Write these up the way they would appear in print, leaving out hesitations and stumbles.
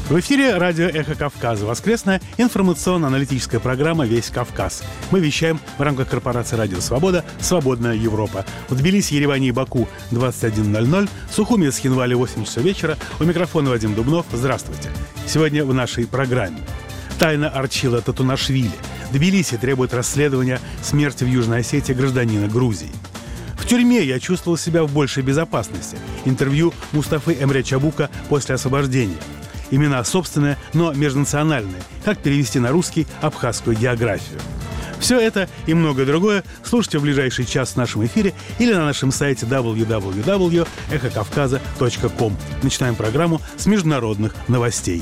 В эфире радио «Эхо Кавказа». Воскресная информационно-аналитическая программа «Весь Кавказ». Мы вещаем в рамках корпорации «Радио Свобода» «Свободная Европа». В Тбилиси, Ереване и Баку 21:00, Сухуми, Схинвале 8 часов вечера. У микрофона Вадим Дубнов. Здравствуйте. Сегодня в нашей программе. Тайна Арчила Татунашвили. Тбилиси требует расследования смерти в Южной Осетии гражданина Грузии. В тюрьме я чувствовал себя в большей безопасности. Интервью Мустафы Эмре Чабука после освобождения. Имена собственные, но межнациональные. Как перевести на русский абхазскую географию. Все это и многое другое слушайте в ближайший час в нашем эфире или на нашем сайте www.эхокавказа.ком. Начинаем программу с международных новостей.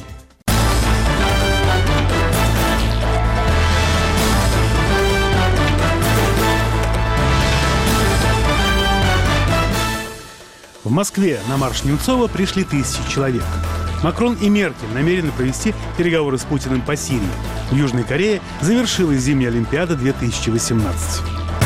В Москве на марш Немцова пришли тысячи человек. Макрон и Меркель намерены провести переговоры с Путиным по Сирии. В Южной Корее завершилась зимняя Олимпиада 2018.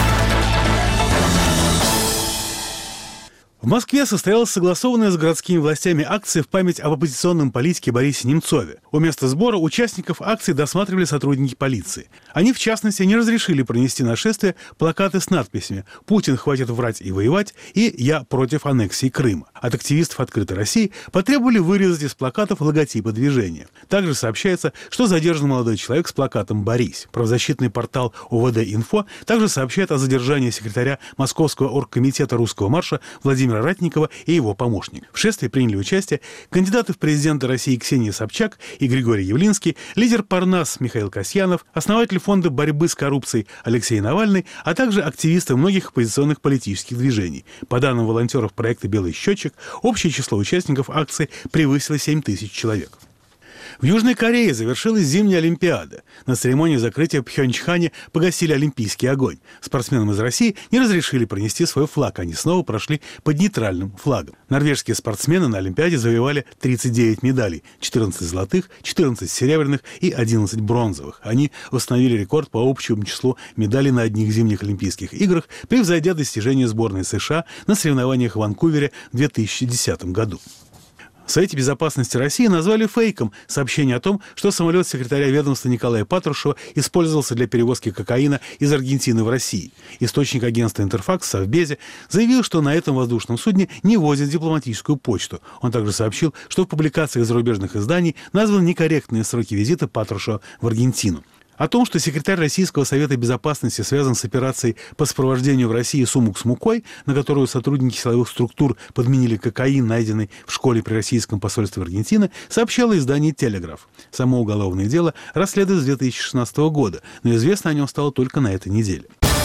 В Москве состоялась согласованная с городскими властями акция в память об оппозиционном политике Борисе Немцове. У места сбора участников акции досматривали сотрудники полиции. Они, в частности, не разрешили пронести на шествие плакаты с надписями «Путин, хватит врать и воевать» и «Я против аннексии Крыма». От активистов «Открытой России» потребовали вырезать из плакатов логотипы движения. Также сообщается, что задержан молодой человек с плакатом «Борись». Правозащитный портал УВД-Инфо также сообщает о задержании секретаря Московского оргкомитета русского марша Владимира Ратникова и его помощник. В шествии приняли участие кандидаты в президенты России Ксения Собчак и Григорий Явлинский, лидер Парнас Михаил Касьянов, основатель фонда борьбы с коррупцией Алексей Навальный, а также активисты многих оппозиционных политических движений. По данным волонтеров проекта «Белый счетчик», общее число участников акции превысило 7 тысяч человек. В Южной Корее завершилась зимняя Олимпиада. На церемонии закрытия в Пхёнчхане погасили олимпийский огонь. Спортсменам из России не разрешили пронести свой флаг. Они снова прошли под нейтральным флагом. Норвежские спортсмены на Олимпиаде завоевали 39 медалей. 14 золотых, 14 серебряных и 11 бронзовых. Они установили рекорд по общему числу медалей на одних зимних Олимпийских играх, превзойдя достижения сборной США на соревнованиях в Ванкувере в 2010 году. В Совете безопасности России назвали фейком сообщение о том, что самолет секретаря ведомства Николая Патрушева использовался для перевозки кокаина из Аргентины в Россию. Источник агентства «Интерфакс» в Совбезе заявил, что на этом воздушном судне не возят дипломатическую почту. Он также сообщил, что в публикациях зарубежных изданий названы некорректные сроки визита Патрушева в Аргентину. О том, что секретарь Российского совета безопасности связан с операцией по сопровождению в России сумок с мукой, на которую сотрудники силовых структур подменили кокаин, найденный в школе при российском посольстве Аргентины, сообщало издание «Телеграф». Само уголовное дело расследуется с 2016 года, но известно о нем стало только на этой неделе.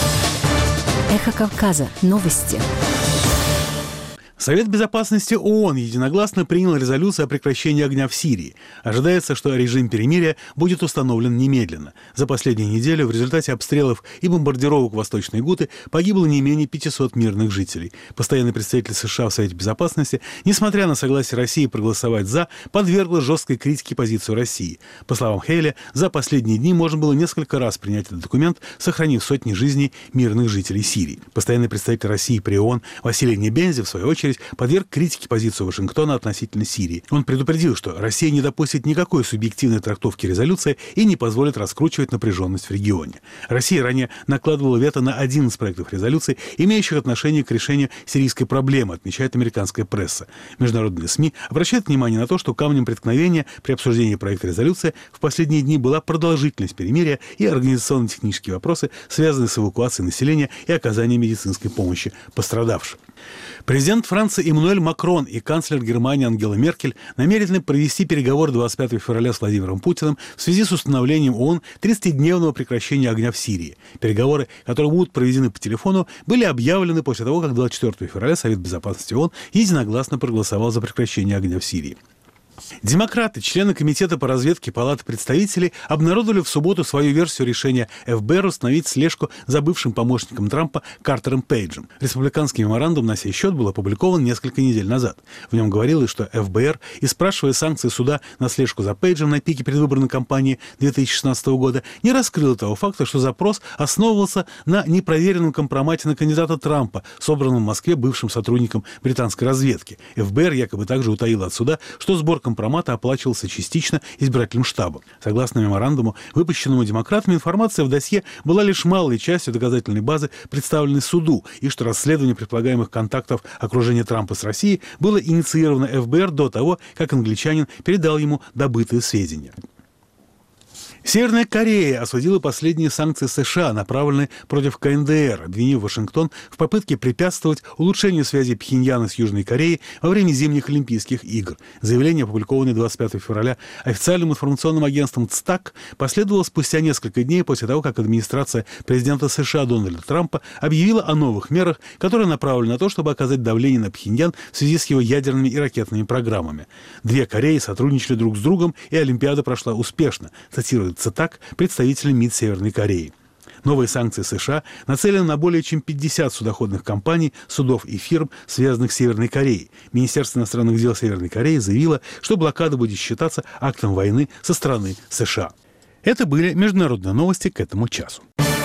Эхо Кавказа. Новости. Совет безопасности ООН единогласно принял резолюцию о прекращении огня в Сирии. Ожидается, что режим перемирия будет установлен немедленно. За последнюю неделю в результате обстрелов и бомбардировок Восточной Гуты погибло не менее 500 мирных жителей. Постоянный представитель США в Совете безопасности, несмотря на согласие России проголосовать «за», подвергла жесткой критике позицию России. По словам Хейли, за последние дни можно было несколько раз принять этот документ, сохранив сотни жизней мирных жителей Сирии. Постоянный представитель России при ООН Василий Небензи, в свою очередь, подверг критике позицию Вашингтона относительно Сирии. Он предупредил, что Россия не допустит никакой субъективной трактовки резолюции и не позволит раскручивать напряженность в регионе. Россия ранее накладывала вето на 11 проектов резолюций, имеющих отношение к решению сирийской проблемы, отмечает американская пресса. Международные СМИ обращают внимание на то, что камнем преткновения при обсуждении проекта резолюции в последние дни была продолжительность перемирия и организационно-технические вопросы, связанные с эвакуацией населения и оказанием медицинской помощи пострадавшим. Президент Франции Эммануэль Макрон и канцлер Германии Ангела Меркель намерены провести переговоры 25 февраля с Владимиром Путиным в связи с установлением ООН 30-дневного прекращения огня в Сирии. Переговоры, которые будут проведены по телефону, были объявлены после того, как 24 февраля Совет безопасности ООН единогласно проголосовал за прекращение огня в Сирии. Демократы, члены Комитета по разведке Палаты представителей, обнародовали в субботу свою версию решения ФБР установить слежку за бывшим помощником Трампа Картером Пейджем. Республиканский меморандум на сей счет был опубликован несколько недель назад. В нем говорилось, что ФБР, испрашивая санкции суда на слежку за Пейджем на пике предвыборной кампании 2016 года, не раскрыл того факта, что запрос основывался на непроверенном компромате на кандидата Трампа, собранном в Москве бывшим сотрудником британской разведки. ФБР якобы также утаило от суда, что сбор компромата оплачивался частично избирательным штабом. Согласно меморандуму, выпущенному демократами, информация в досье была лишь малой частью доказательной базы, представленной суду, и что расследование предполагаемых контактов окружения Трампа с Россией было инициировано ФБР до того, как англичанин передал ему добытые сведения. Северная Корея осудила последние санкции США, направленные против КНДР, обвинив Вашингтон в попытке препятствовать улучшению связи Пхеньяна с Южной Кореей во время зимних Олимпийских игр. Заявление, опубликованное 25 февраля официальным информационным агентством ЦТАК, последовало спустя несколько дней после того, как администрация президента США Дональда Трампа объявила о новых мерах, которые направлены на то, чтобы оказать давление на Пхеньян в связи с его ядерными и ракетными программами. Две Кореи сотрудничали друг с другом, и Олимпиада прошла успешно, цитирует ЦТАК представителя МИД Северной Кореи. Новые санкции США нацелены на более чем 50 судоходных компаний, судов и фирм, связанных с Северной Кореей. Министерство иностранных дел Северной Кореи заявило, что блокада будет считаться актом войны со стороны США. Это были международные новости к этому часу.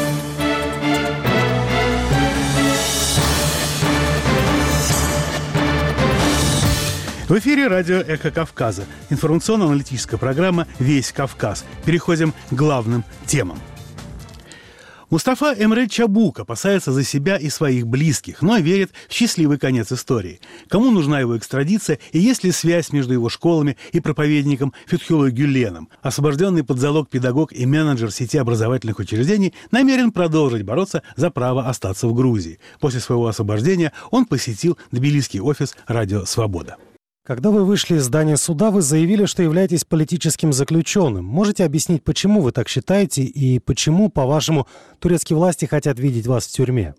В эфире радио «Эхо Кавказа». Информационно-аналитическая программа «Весь Кавказ». Переходим к главным темам. Мустафа Эмре Чабук опасается за себя и своих близких, но верит в счастливый конец истории. Кому нужна его экстрадиция и есть ли связь между его школами и проповедником Фетхуллой Гюленом? Освобожденный под залог педагог и менеджер сети образовательных учреждений намерен продолжить бороться за право остаться в Грузии. После своего освобождения он посетил тбилисский офис «Радио Свобода». Когда вы вышли из здания суда, вы заявили, что являетесь политическим заключенным. Можете объяснить, почему вы так считаете и почему, по-вашему, турецкие власти хотят видеть вас в тюрьме?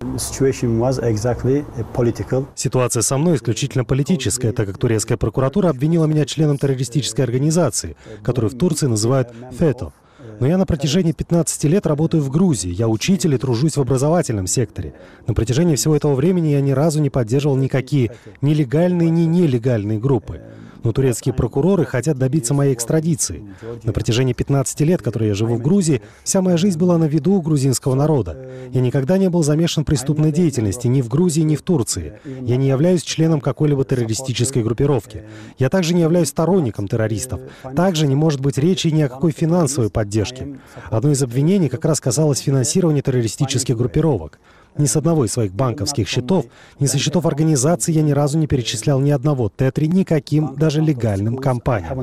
Ситуация со мной исключительно политическая, так как турецкая прокуратура обвинила меня членом террористической организации, которую в Турции называют «ФЕТО». Но я на протяжении 15 лет работаю в Грузии. Я учитель и тружусь в образовательном секторе. На протяжении всего этого времени я ни разу не поддерживал никакие ни легальные, ни нелегальные группы. Но турецкие прокуроры хотят добиться моей экстрадиции. На протяжении 15 лет, которые я живу в Грузии, вся моя жизнь была на виду у грузинского народа. Я никогда не был замешан в преступной деятельности ни в Грузии, ни в Турции. Я не являюсь членом какой-либо террористической группировки. Я также не являюсь сторонником террористов. Также не может быть речи ни о какой финансовой поддержке. Одно из обвинений как раз касалось финансирования террористических группировок. Ни с одного из своих банковских счетов, ни со счетов организации я ни разу не перечислял ни одного тетри никаким, даже легальным компаниям.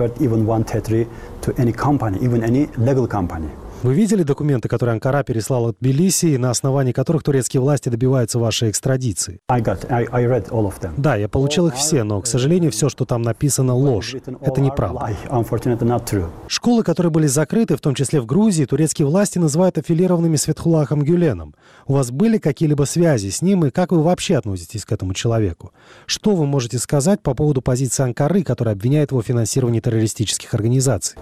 Вы видели документы, которые Анкара переслала Тбилиси, на основании которых турецкие власти добиваются вашей экстрадиции? Да, я получил их все, но, к сожалению, все, что там написано, ложь. Это неправда. Школы, которые были закрыты, в том числе в Грузии, турецкие власти называют аффилированными с Фетхуллахом Гюленом. У вас были какие-либо связи с ним, и как вы вообще относитесь к этому человеку? Что вы можете сказать по поводу позиции Анкары, которая обвиняет его в финансировании террористических организаций?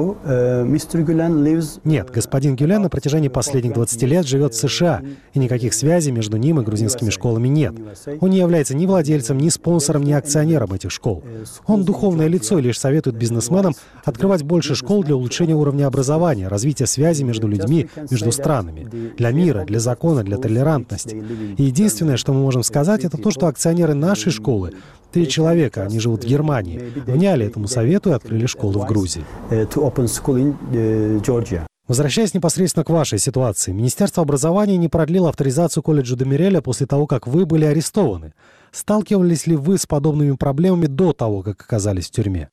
Нет, господин Гюлен на протяжении последних 20 лет живет в США, и никаких связей между ним и грузинскими школами нет. Он не является ни владельцем, ни спонсором, ни акционером этих школ. Он духовное лицо и лишь советует бизнесменам открывать больше школ для улучшения уровня образования, развития связи между людьми, между странами, для мира, для закона, для толерантности. И единственное, что мы можем сказать, это то, что акционеры нашей школы, 3 человека, они живут в Германии, вняли этому совету и открыли школу в Грузии. Возвращаясь непосредственно к вашей ситуации, Министерство образования не продлило авторизацию колледжа Демиреля после того, как вы были арестованы. Сталкивались ли вы с подобными проблемами до того, как оказались в тюрьме?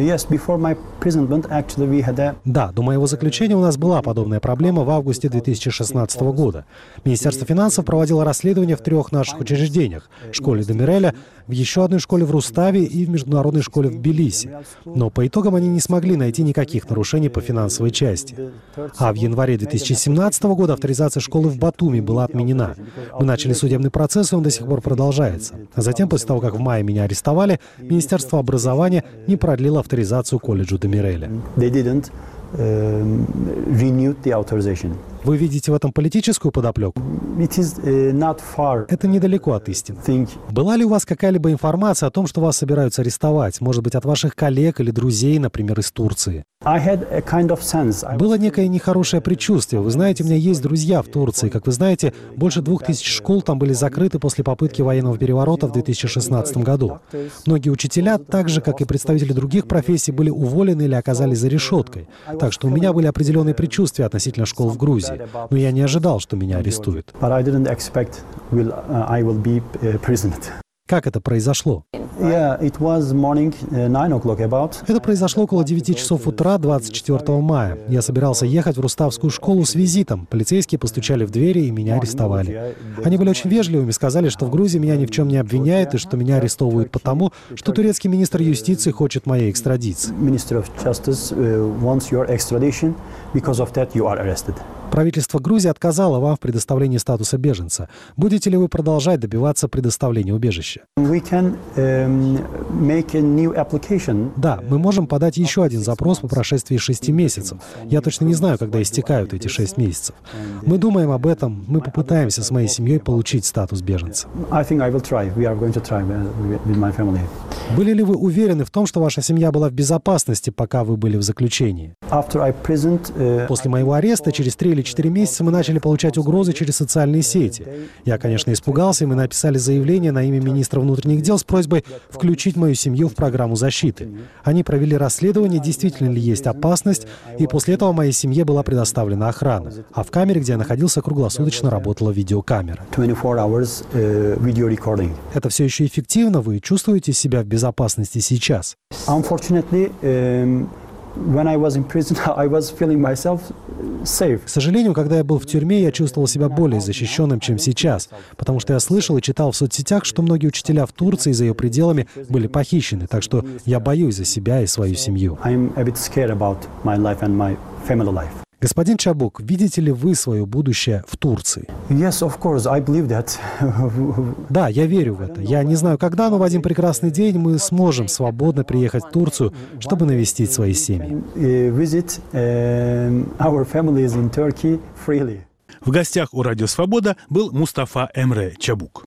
Да, до моего заключения у нас была подобная проблема в августе 2016 года. Министерство финансов проводило расследование в 3 наших учреждениях – школе Демиреля, в еще одной школе в Руставе и в международной школе в Тбилиси. Но по итогам они не смогли найти никаких нарушений по финансовой части. А в январе 2017 года авторизация школы в Батуми была отменена. Мы начали судебный процесс, и он до сих пор продолжается. А затем, после того, как в мае меня арестовали, Министерство образования не продлило авторизацию колледжу Демиреля. Вы видите в этом политическую подоплеку? Это недалеко от истины. Была ли у вас какая-либо информация о том, что вас собираются арестовать? Может быть, от ваших коллег или друзей, например, из Турции? Было некое нехорошее предчувствие. Вы знаете, у меня есть друзья в Турции. Как вы знаете, больше 2000 школ там были закрыты после попытки военного переворота в 2016 году. Многие учителя, так же, как и представители других профессий, были уволены или оказались за решеткой. Так что у меня были определенные предчувствия относительно школ в Грузии. Но я не ожидал, что меня арестуют. Как это произошло? Это произошло около 9 часов утра 24 мая. Я собирался ехать в Руставскую школу с визитом. Полицейские постучали в двери и меня арестовали. Они были очень вежливыми, сказали, что в Грузии меня ни в чем не обвиняют и что меня арестовывают потому, что турецкий министр юстиции хочет моей экстрадиции. Правительство Грузии отказало вам в предоставлении статуса беженца. Будете ли вы продолжать добиваться предоставления убежища? Да, мы можем подать еще один запрос по прошествии 6 месяцев. Я точно не знаю, когда истекают эти 6 месяцев. Мы думаем об этом, мы попытаемся с моей семьей получить статус беженца. Были ли вы уверены в том, что ваша семья была в безопасности, пока вы были в заключении? После моего ареста, через 3 или 4 месяца, мы начали получать угрозы через социальные сети. Я, конечно, испугался, и мы написали заявление на имя министра внутренних дел с просьбой включить мою семью в программу защиты. Они провели расследование, действительно ли есть опасность, и после этого моей семье была предоставлена охрана. А в камере, где я находился, круглосуточно работала видеокамера. Это все еще эффективно? Вы чувствуете себя в безопасности сейчас? К сожалению, когда я был в тюрьме, я чувствовал себя более защищенным, чем сейчас, потому что я слышал и читал в соцсетях, что многие учителя в Турции и за ее пределами были похищены, так что я боюсь за себя и свою семью. Господин Чабук, видите ли вы свое будущее в Турции? Да, я верю в это. Я не знаю когда, но в один прекрасный день мы сможем свободно приехать в Турцию, чтобы навестить свои семьи. В гостях у Радио Свобода был Мустафа Эмре Чабук.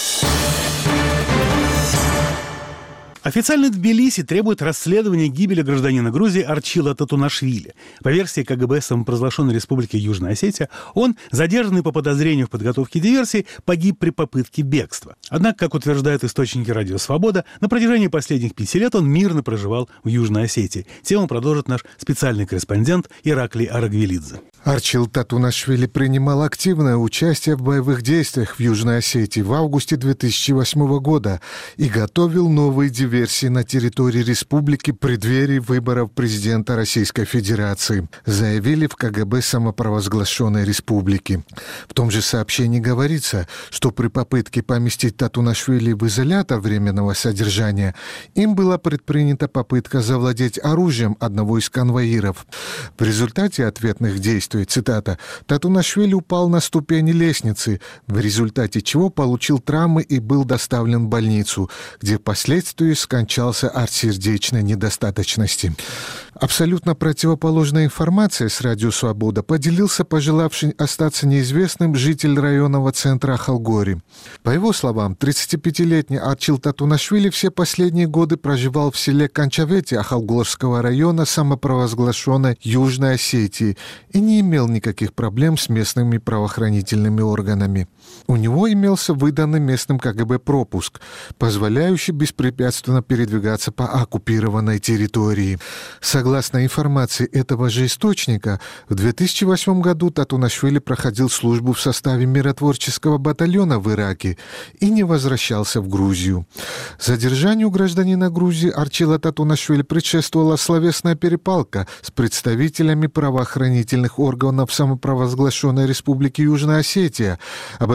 Официально Тбилиси требует расследования гибели гражданина Грузии Арчила Татунашвили. По версии КГБ самопровозглашенной республики Южная Осетия, он, задержанный по подозрению в подготовке диверсии, погиб при попытке бегства. Однако, как утверждают источники Радио Свобода, на протяжении последних 5 лет он мирно проживал в Южной Осетии. Тему продолжит наш специальный корреспондент Ираклий Арагвелидзе. Арчил Татунашвили принимал активное участие в боевых действиях в Южной Осетии в августе 2008 года и готовил новые диверсии на территории республики в преддверии выборов президента Российской Федерации, заявили в КГБ самопровозглашенной республики. В том же сообщении говорится, что при попытке поместить Татунашвили в изолятор временного содержания им была предпринята попытка завладеть оружием одного из конвоиров. В результате ответных действий, цитата, Татунашвили упал на ступени лестницы, в результате чего получил травмы и был доставлен в больницу, где впоследствии скончался от сердечной недостаточности. Абсолютно противоположная информация с Радио Свобода поделился пожелавший остаться неизвестным житель районного центра Ахалгори. По его словам, 35-летний Арчил Татунашвили все последние годы проживал в селе Канчавети Ахалгорского района самопровозглашенной Южной Осетии и не имел никаких проблем с местными правоохранительными органами. У него имелся выданный местным КГБ пропуск, позволяющий беспрепятственно передвигаться по оккупированной территории. Согласно информации этого же источника, в 2008 году Татунашвили проходил службу в составе миротворческого батальона в Ираке и не возвращался в Грузию. Задержанию гражданина Грузии Арчила Татунашвили предшествовала словесная перепалка с представителями правоохранительных органов самопровозглашенной республики Южная Осетия. Об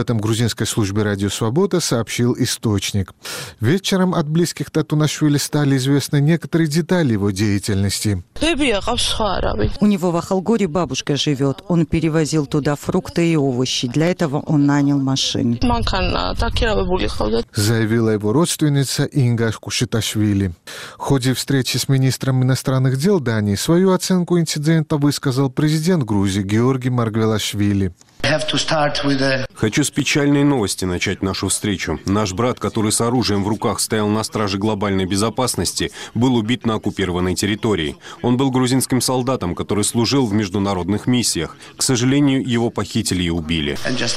Об этом грузинской службе «Радио Свобода» сообщил источник. Вечером от близких Татунашвили стали известны некоторые детали его деятельности. У него в Ахалгоре бабушка живет. Он перевозил туда фрукты и овощи. Для этого он нанял машину. Заявила его родственница Инга Кушиташвили. В ходе встречи с министром иностранных дел Дании свою оценку инцидента высказал президент Грузии Георгий Маргвелашвили. Хочу с печальной новости начать нашу встречу. Наш брат, который с оружием в руках стоял на страже глобальной безопасности, был убит на оккупированной территории. Он был грузинским солдатом, который служил в международных миссиях. К сожалению, его похитили и убили.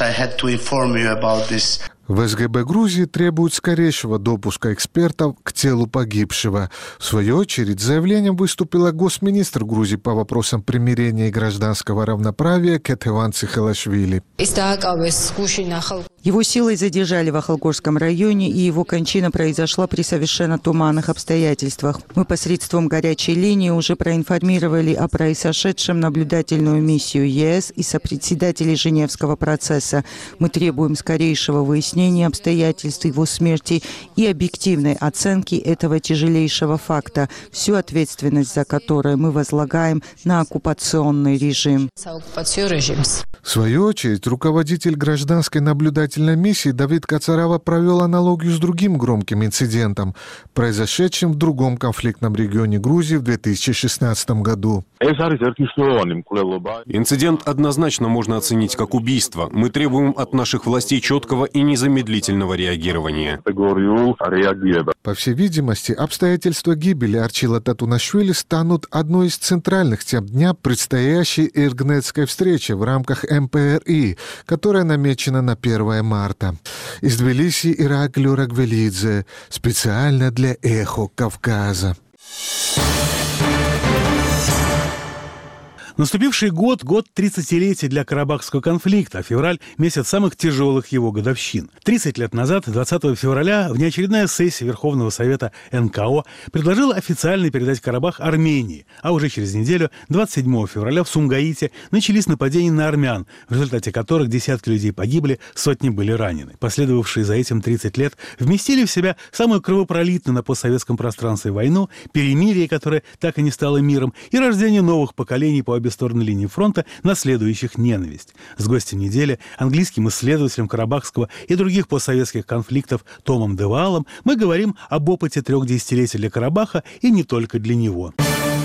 В СГБ Грузии требуют скорейшего допуска экспертов к телу погибшего. В свою очередь, с заявлением выступила госминистр Грузии по вопросам примирения и гражданского равноправия Кетеван Цихелашвили. Его силой задержали в Ахалгорском районе, и его кончина произошла при совершенно туманных обстоятельствах. Мы посредством горячей линии уже проинформировали о произошедшем наблюдательную миссию ЕС и сопредседателей Женевского процесса. Мы требуем скорейшего выяснения обстоятельств его смерти и объективной оценки этого тяжелейшего факта, всю ответственность за которое мы возлагаем на оккупационный режим. В свою очередь, руководитель гражданской наблюдательной миссии Давид Кацарава провел аналогию с другим громким инцидентом, произошедшим в другом конфликтном регионе Грузии в 2016 году. Инцидент однозначно можно оценить как убийство. Мы требуем от наших властей четкого и незамедлительного реагирования. По всей видимости, обстоятельства гибели Арчила Татунашвили станут одной из центральных тем дня предстоящей Иргнетской встречи в рамках МПРИ, которая намечена на 1 марта. Из Тбилиси Ираклий Рагвелидзе. Специально для «Эхо Кавказа». Наступивший год 30-летия для Карабахского конфликта, а февраль – месяц самых тяжелых его годовщин. 30 лет назад, 20 февраля, внеочередная сессия Верховного Совета НКО предложила официально передать Карабах Армении, а уже через неделю, 27 февраля, в Сумгаите начались нападения на армян, в результате которых десятки людей погибли, сотни были ранены. Последовавшие за этим 30 лет вместили в себя самую кровопролитную на постсоветском пространстве войну, перемирие, которое так и не стало миром, и рождение новых поколений по обе стороны линии фронта, наследующих ненависть. С гостем недели, английским исследователем карабахского и других постсоветских конфликтов Томом Деваалом, мы говорим об опыте 3 десятилетий для Карабаха и не только для него.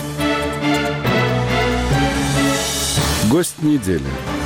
Гость недели.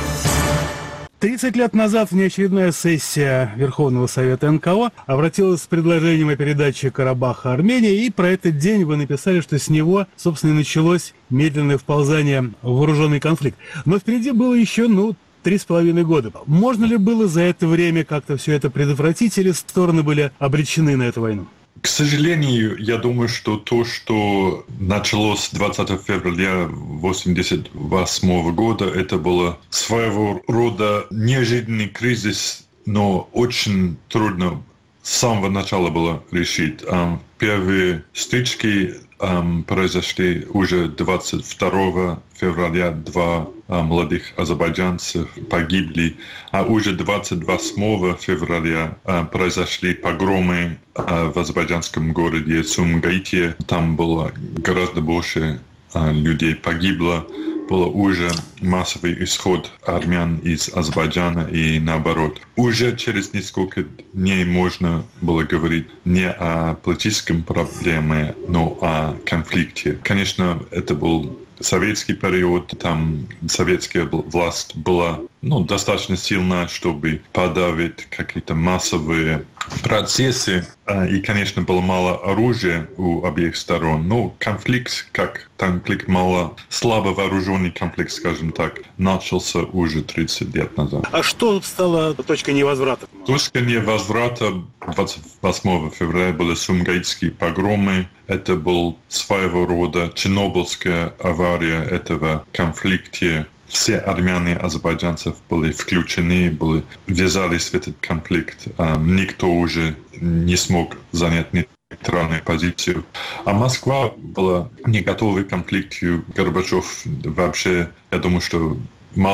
30 лет назад внеочередная сессия Верховного Совета НКО обратилась с предложением о передаче Карабаха Армении, и про этот день вы написали, что с него, собственно, и началось медленное вползание в вооруженный конфликт. Но впереди было еще, 3,5 года. Можно ли было за это время как-то все это предотвратить, или стороны были обречены на эту войну? К сожалению, я думаю, что то, что началось 20 февраля 1988 года, это было своего рода неожиданный кризис, но очень трудно с самого начала было решить. Первые стычки произошли уже 22 февраля, 2 молодых азербайджанцев погибли, а уже 28 февраля произошли погромы в азербайджанском городе Сумгаите. Там было гораздо больше людей погибло. Был уже массовый исход армян из Азербайджана и наоборот. Уже через несколько дней можно было говорить не о политическом проблеме, но о конфликте. Конечно, это был советский период, там советская власть была достаточно сильна, чтобы подавить какие-то массовые процессы. И, конечно, было мало оружия у обеих сторон. Но конфликт, как конфликт мало слабо вооруженный конфликт, скажем так, начался уже 30 лет назад. А что стало точкой невозврата? Точка невозврата 28 февраля были сумгаитские погромы. Это был своего рода чернобыльская авария этого конфликта. Все армяне и азербайджанцев были включены, ввязались в этот конфликт. Никто уже не смог занять нейтральную позицию. А Москва была не готова к конфликту. Горбачев вообще, я думаю, что мало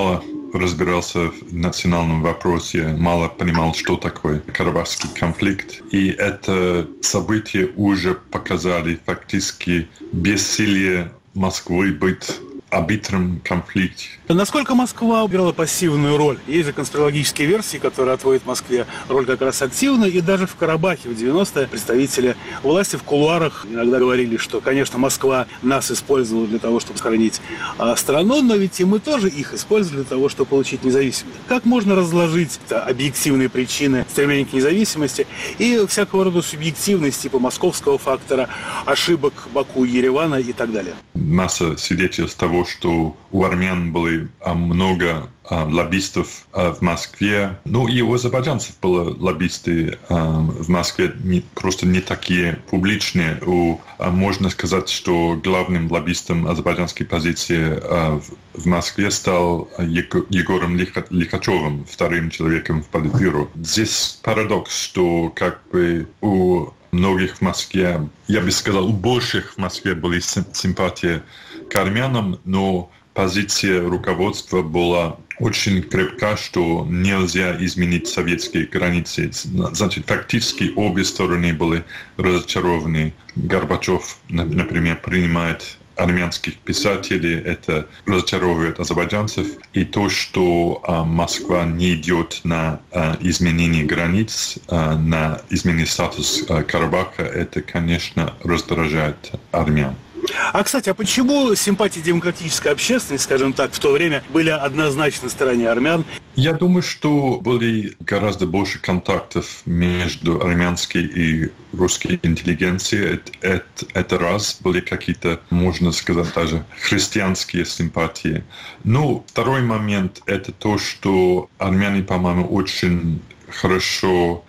разбирался в национальном вопросе, мало понимал, что такое Карабахский конфликт. И это событие уже показали фактически бессилие Москвы быть арбитром конфликта. Насколько Москва играла пассивную роль? Есть же конспирологические версии, которые отводят Москве роль как раз активную. И даже в Карабахе в 90-е представители власти в кулуарах иногда говорили, что, конечно, Москва нас использовала для того, чтобы сохранить страну, но ведь и мы тоже их использовали для того, чтобы получить независимость. Как можно разложить объективные причины стремления к независимости и всякого рода субъективность типа московского фактора, ошибок Баку, Еревана и так далее? Масса свидетельств того, что у армян были много лоббистов в Москве. Ну и у азербайджанцев были лоббисты в Москве, просто не такие публичные. Можно сказать, что главным лоббистом азербайджанской позиции в Москве стал Егором Лихачевым, вторым человеком в Политбюро. Здесь парадокс, что как бы у многих в Москве, я бы сказал, у больших в Москве были симпатии к армянам, но позиция руководства была очень крепка, что нельзя изменить советские границы. Значит, фактически обе стороны были разочарованы. Горбачев, например, принимает армянских писателей, это разочаровывает азербайджанцев. И то, что Москва не идет на изменение границ, на изменение статуса Карабаха, это, конечно, раздражает армян. Кстати, почему симпатии демократической общественности, скажем так, в то время были однозначно на стороне армян? Я думаю, что были гораздо больше контактов между армянской и русской интеллигенцией. Это раз. Были какие-то, можно сказать, даже христианские симпатии. Но второй момент – это то, что армяне, по-моему, очень хорошо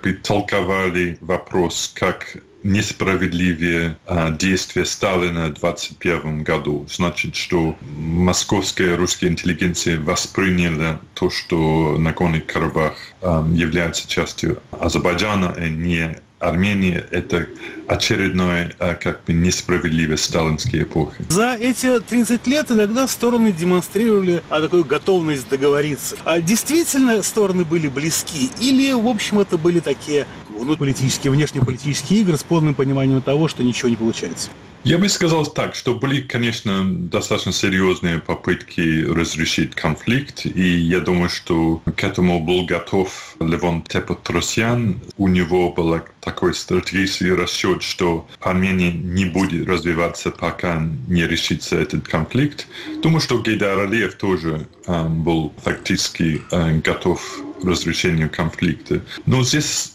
толковали вопрос, как несправедливее действия Сталина в 1921 году. Значит, что московская русская интеллигенция восприняла то, что Нагорный Карабах является частью Азербайджана, а не Армении. Это очередная несправедливость сталинской эпохи. За эти 30 лет иногда стороны демонстрировали такую готовность договориться. Действительно стороны были близки? Или, в общем, это были такие внутриполитические, внешнеполитические игры с полным пониманием того, что ничего не получается? Я бы сказал так, что были, конечно, достаточно серьезные попытки разрешить конфликт, и я думаю, что к этому был готов Левон Тепетросян. У него был такой стратегический расчет, что Армения не будет развиваться, пока не решится этот конфликт. Думаю, что Гейдар Алиев тоже был фактически готов к разрешению конфликта. Но здесь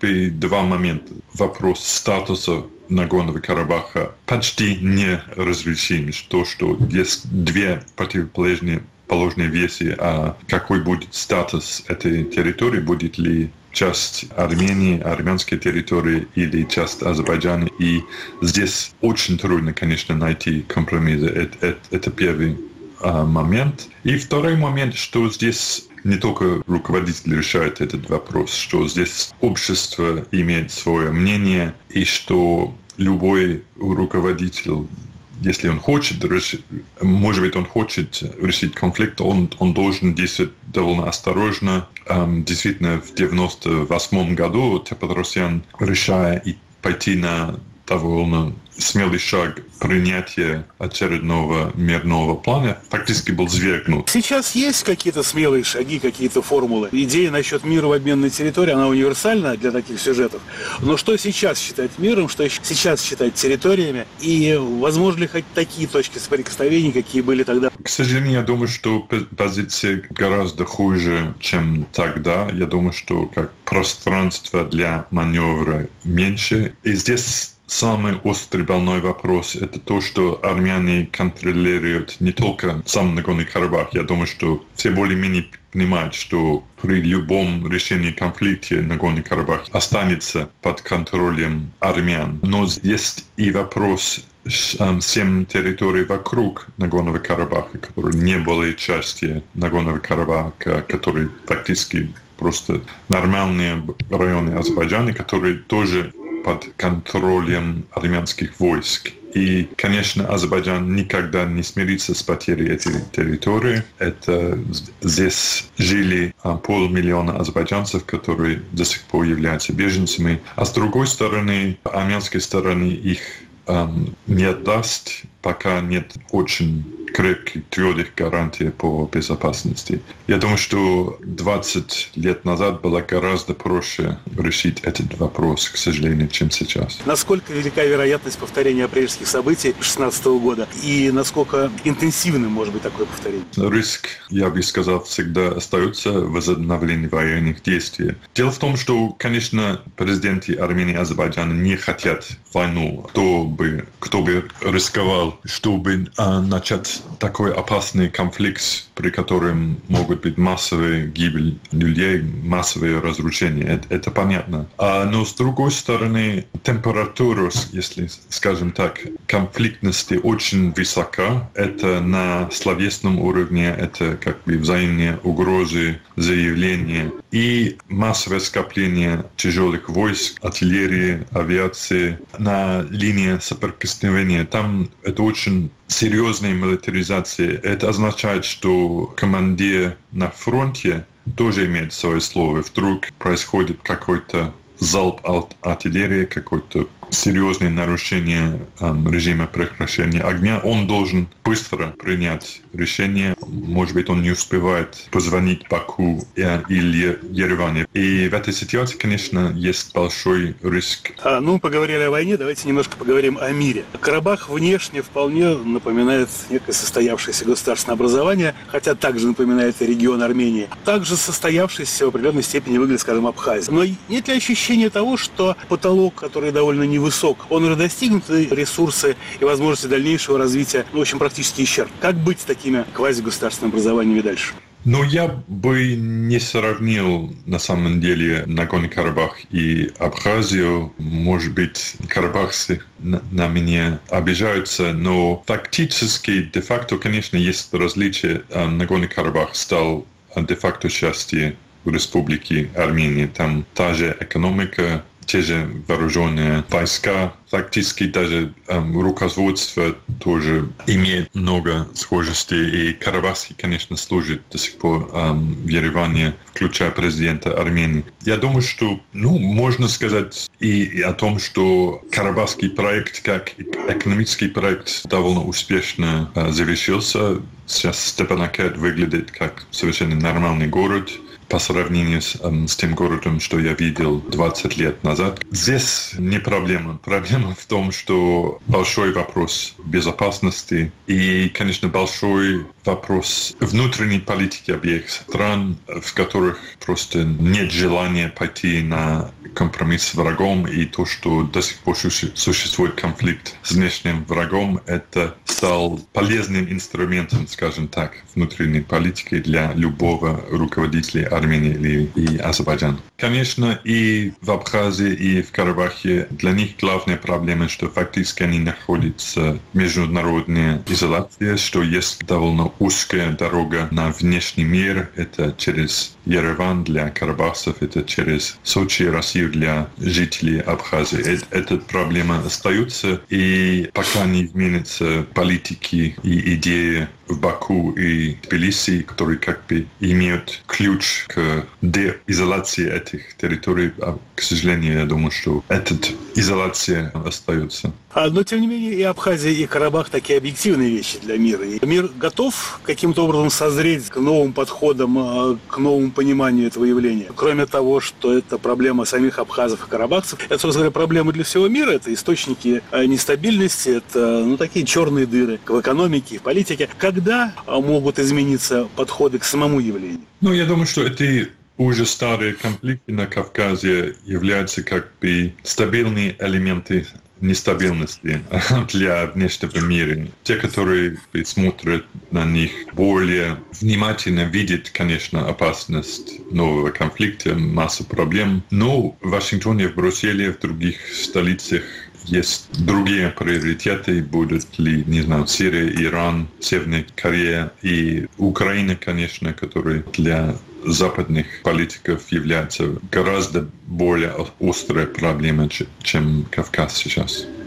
два момента. Вопрос статуса Нагорного Карабаха почти не разрешим. То, что есть две противоположные версии, какой будет статус этой территории, будет ли часть Армении, армянской территории или часть Азербайджана. И здесь очень трудно, конечно, найти компромисс. Это первый момент. И второй момент, что здесь не только руководитель решает этот вопрос, что здесь общество имеет свое мнение, и что любой руководитель, если он хочет решить, может быть, он хочет решить конфликт, он должен действовать довольно осторожно. Действительно, в 1998 году Тепетросян, решая пойти на довольно смелый шаг принятия очередного мирного плана, фактически был свергнут. Сейчас есть какие-то смелые шаги, какие-то формулы? Идея насчет мира в обмен на территории, она универсальна для таких сюжетов. Но что сейчас считать миром, что сейчас считать территориями? И возможно ли хоть такие точки соприкосновения, какие были тогда? К сожалению, я думаю, что позиция гораздо хуже, чем тогда. Я думаю, что пространство для маневра меньше. И здесь самый острый больной вопрос – это то, что армяне контролируют не только сам Нагорный Карабах. Я думаю, что все более-менее понимают, что при любом решении конфликта Нагорный Карабах останется под контролем армян. Но есть и вопрос 7 территорий вокруг Нагорного Карабаха, которые не были частью Нагорного Карабаха, которые фактически просто нормальные районы Азербайджана, которые тоже под контролем армянских войск. И, конечно, Азербайджан никогда не смирится с потерей этой территории. Здесь жили 500 000 азербайджанцев, которые до сих пор являются беженцами. А с другой стороны, армянской стороны их не отдаст, пока нет очень крепких, твердых гарантий по безопасности. Я думаю, что 20 лет назад было гораздо проще решить этот вопрос, к сожалению, чем сейчас. Насколько велика вероятность повторения апрельских событий 2016 года? И насколько интенсивным может быть такое повторение? Риск, я бы сказал, всегда остается возобновление военных действий. Дело в том, что, конечно, президенты Армении и Азербайджана не хотят войну. Кто бы рисковал, чтобы начать такой опасный конфликт, при котором могут быть массовые гибель людей, массовые разрушения. Это понятно. Но с другой стороны, температура, если скажем так, конфликтности очень высока. Это на словесном уровне, это как бы взаимные угрозы, заявления и массовое скопление тяжелых войск, артиллерии, авиации на линии соприкосновения. Там это очень серьезная милитаризация. Это означает, что командир на фронте тоже имеет свое слово. Вдруг происходит какой-то залп артиллерии, какое-то серьезное нарушение режима прекращения огня, он должен быстро принять решение. Может быть, он не успевает позвонить Баку или Ереване. И в этой ситуации, конечно, есть большой риск. Поговорили о войне, давайте немножко поговорим о мире. Карабах внешне вполне напоминает некое состоявшееся государственное образование, хотя также напоминает и регион Армении. Также состоявшийся в определенной степени выглядит, скажем, Абхазия. Но нет ли ощущения того, что потолок, который довольно невысок, он уже достигнут, и ресурсы и возможности дальнейшего развития, в общем, практически исчерпаны? Как быть с такими квазигосударственными образованиями дальше? Я бы не сравнил, на самом деле, Нагорный Карабах и Абхазию. Может быть, карабахцы на меня обижаются, но фактически, де-факто, конечно, есть различия. Нагорный Карабах стал де-факто частью Республики Армения. Там та же экономика, те же вооруженные войска. Фактически даже руководство тоже имеет много схожестей. И карабахский, конечно, служит до сих пор в Ереване, включая президента Армении. Я думаю, что можно сказать и о том, что карабахский проект, как экономический проект, довольно успешно завершился. Сейчас Степанакерт выглядит как совершенно нормальный город по сравнению с тем городом, что я видел 20 лет назад. Здесь не проблема. Проблема в том, что большой вопрос безопасности и, конечно, большой вопрос внутренней политики обеих стран, в которых просто нет желания пойти на компромисс с врагом, и то, что до сих пор существует конфликт с внешним врагом, это стал полезным инструментом, скажем так, внутренней политики для любого руководителя Армении и Азербайджана. Конечно, и в Абхазии, и в Карабахе для них главная проблема, что фактически они находятся в международной изоляции, что есть довольно узкая дорога на внешний мир. Это через Ереван для карабахцев, это через Сочи, Россию для жителей Абхазии. Эта проблема остается, и пока не изменятся политики и идеи в Баку и Тбилиси, которые как бы имеют ключ к деизоляции этих территорий. К сожалению, я думаю, что эта изоляция остается. Но, тем не менее, и Абхазия, и Карабах такие объективные вещи для мира. И мир готов каким-то образом созреть к новым подходам, к новому пониманию этого явления. Кроме того, что это проблема самих абхазов и карабахцев, это, собственно говоря, проблема для всего мира, это источники нестабильности, это такие черные дыры в экономике, в политике. Когда могут измениться подходы к самому явлению? Я думаю, что это уже старые конфликты на Кавказе являются как бы стабильные элементы нестабильности для внешнего мира. Те, которые смотрят на них более внимательно, видят, конечно, опасность нового конфликта, массу проблем. Но в Вашингтоне, в Брюсселе, в других столицах есть другие приоритеты, будут ли, Сирия, Иран, Северная Корея и Украина, конечно, которые для западных политиков являются гораздо более острой проблемой, чем Кавказ сейчас.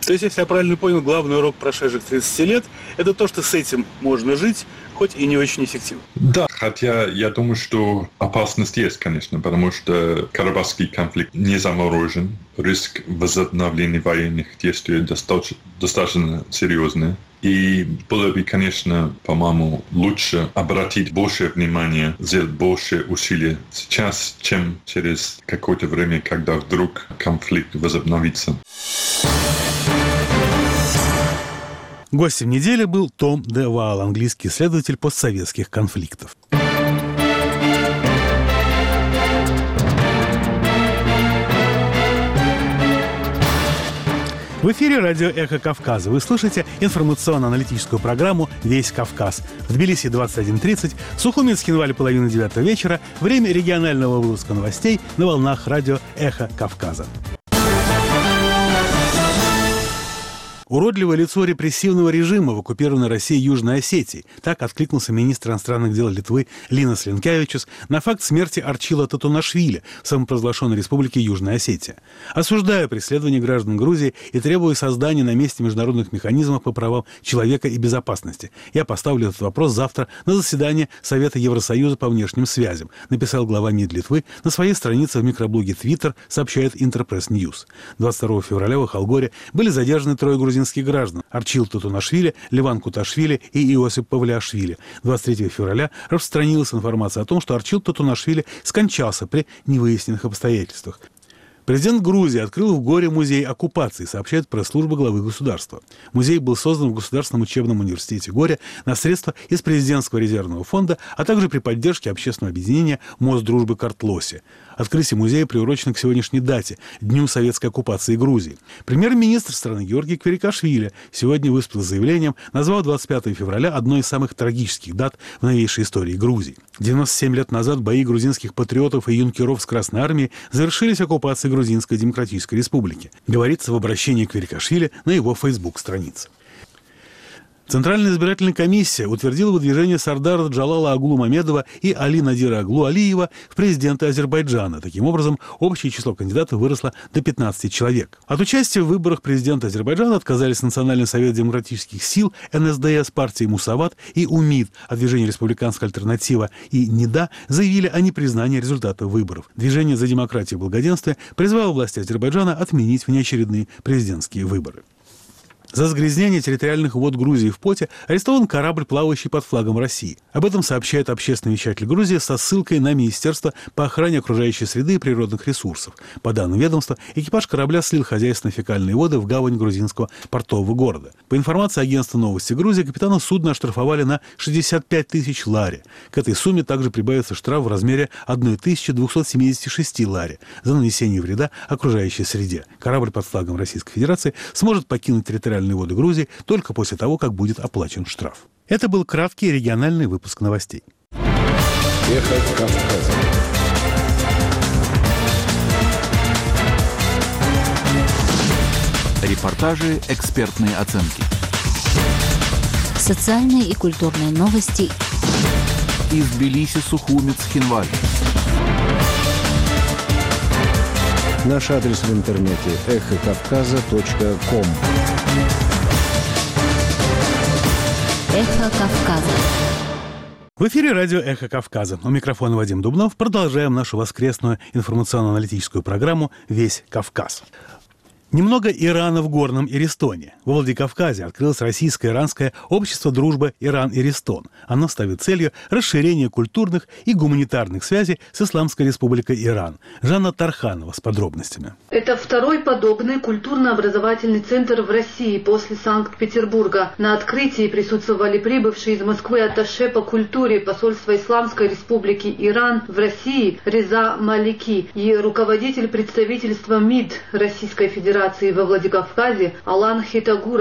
То есть, если я правильно понял, главный урок прошедших 30 лет – это то, что с этим можно жить, хоть и не очень эффективно. Да, хотя я думаю, что опасность есть, конечно, потому что Карабахский конфликт не заморожен. Риск возобновления военных действий достаточно серьезный. И было бы, конечно, по-моему, лучше обратить больше внимания, сделать больше усилий сейчас, чем через какое-то время, когда вдруг конфликт возобновится. Гостем недели был Том де Ваал, английский исследователь постсоветских конфликтов. В эфире радио «Эхо Кавказа». Вы слушаете информационно-аналитическую программу «Весь Кавказ». В Тбилиси 21:30, Сухумин, Цхинвале 8:30 вечера. Время регионального выпуска новостей на волнах радио «Эхо Кавказа». Уродливое лицо репрессивного режима в оккупированной России Южной Осетии. Так откликнулся министр иностранных дел Литвы Линас Линкевичус на факт смерти Арчила Татунашвили в самопровозглашенной республике Южная Осетия. Осуждаю преследование граждан Грузии и требую создания на месте международных механизмов по правам человека и безопасности. Я поставлю этот вопрос завтра на заседании Совета Евросоюза по внешним связям, написал глава МИД Литвы на своей странице в микроблоге Twitter, сообщает Интерпресс Ньюс. 22 февраля в Ахалгоре были задержаны 3 грузинских граждан: Арчил Татунашвили, Леван Куташвили и Иосип Павлиашвили. 23 февраля распространилась информация о том, что Арчил Татунашвили скончался при невыясненных обстоятельствах. Президент Грузии открыл в Горе музей оккупации, сообщает пресс-служба главы государства. Музей был создан в Государственном учебном университете Горе на средства из президентского резервного фонда, а также при поддержке общественного объединения «Мост дружбы Картлоси». Открытие музея приурочено к сегодняшней дате – Дню советской оккупации Грузии. Премьер-министр страны Георгий Квирикашвили сегодня выступил с заявлением, назвав 25 февраля одной из самых трагических дат в новейшей истории Грузии. 97 лет назад бои грузинских патриотов и юнкеров с Красной Армией завершились оккупацией Грузинской Демократической Республики, говорится в обращении Квирикашвили на его фейсбук-странице. Центральная избирательная комиссия утвердила выдвижение Сардара Джалала Аглу Мамедова и Али Надира Аглу Алиева в президенты Азербайджана. Таким образом, общее число кандидатов выросло до 15 человек. От участия в выборах президента Азербайджана отказались Национальный совет демократических сил, НСДС, партии Мусават и УМИД, а движение «Республиканская альтернатива» и НИДА заявили о непризнании результатов выборов. Движение «За демократию и благоденствие» призвало власти Азербайджана отменить внеочередные президентские выборы. За загрязнение территориальных вод Грузии в Поте арестован корабль, плавающий под флагом России. Об этом сообщает общественный вещатель Грузии со ссылкой на Министерство по охране окружающей среды и природных ресурсов. По данным ведомства, экипаж корабля слил хозяйственные фекальные воды в гавань грузинского портового города. По информации агентства «Новости Грузии», капитана судна оштрафовали на 65 тысяч лари. К этой сумме также прибавится штраф в размере 1276 лари за нанесение вреда окружающей среде. Корабль под флагом Российской Федерации сможет покинуть территориальные воды Грузии только после того, как будет оплачен штраф. Это был краткий региональный выпуск новостей. Эхо Кавказа. Репортажи, экспертные оценки. Социальные и культурные новости. Из Тбилиси, Сухуми, Цхинвали. Наш адрес в интернете эхокавказа.ком. Эхо Кавказа. В эфире радио «Эхо Кавказа». У микрофона Вадим Дубнов. Продолжаем нашу воскресную информационно-аналитическую программу «Весь Кавказ». Немного Ирана в Горном Ирестоне. Во Владикавказе открылось российско-иранское общество дружбы Иран-Иристон. Оно ставит целью расширение культурных и гуманитарных связей с Исламской Республикой Иран. Жанна Тарханова с подробностями. Это второй подобный культурно-образовательный центр в России после Санкт-Петербурга. На открытии присутствовали прибывшие из Москвы атташе по культуре посольства Исламской Республики Иран в России Реза Малики и руководитель представительства МИД Российской Федерации во Владикавказе Алан Хитагуров.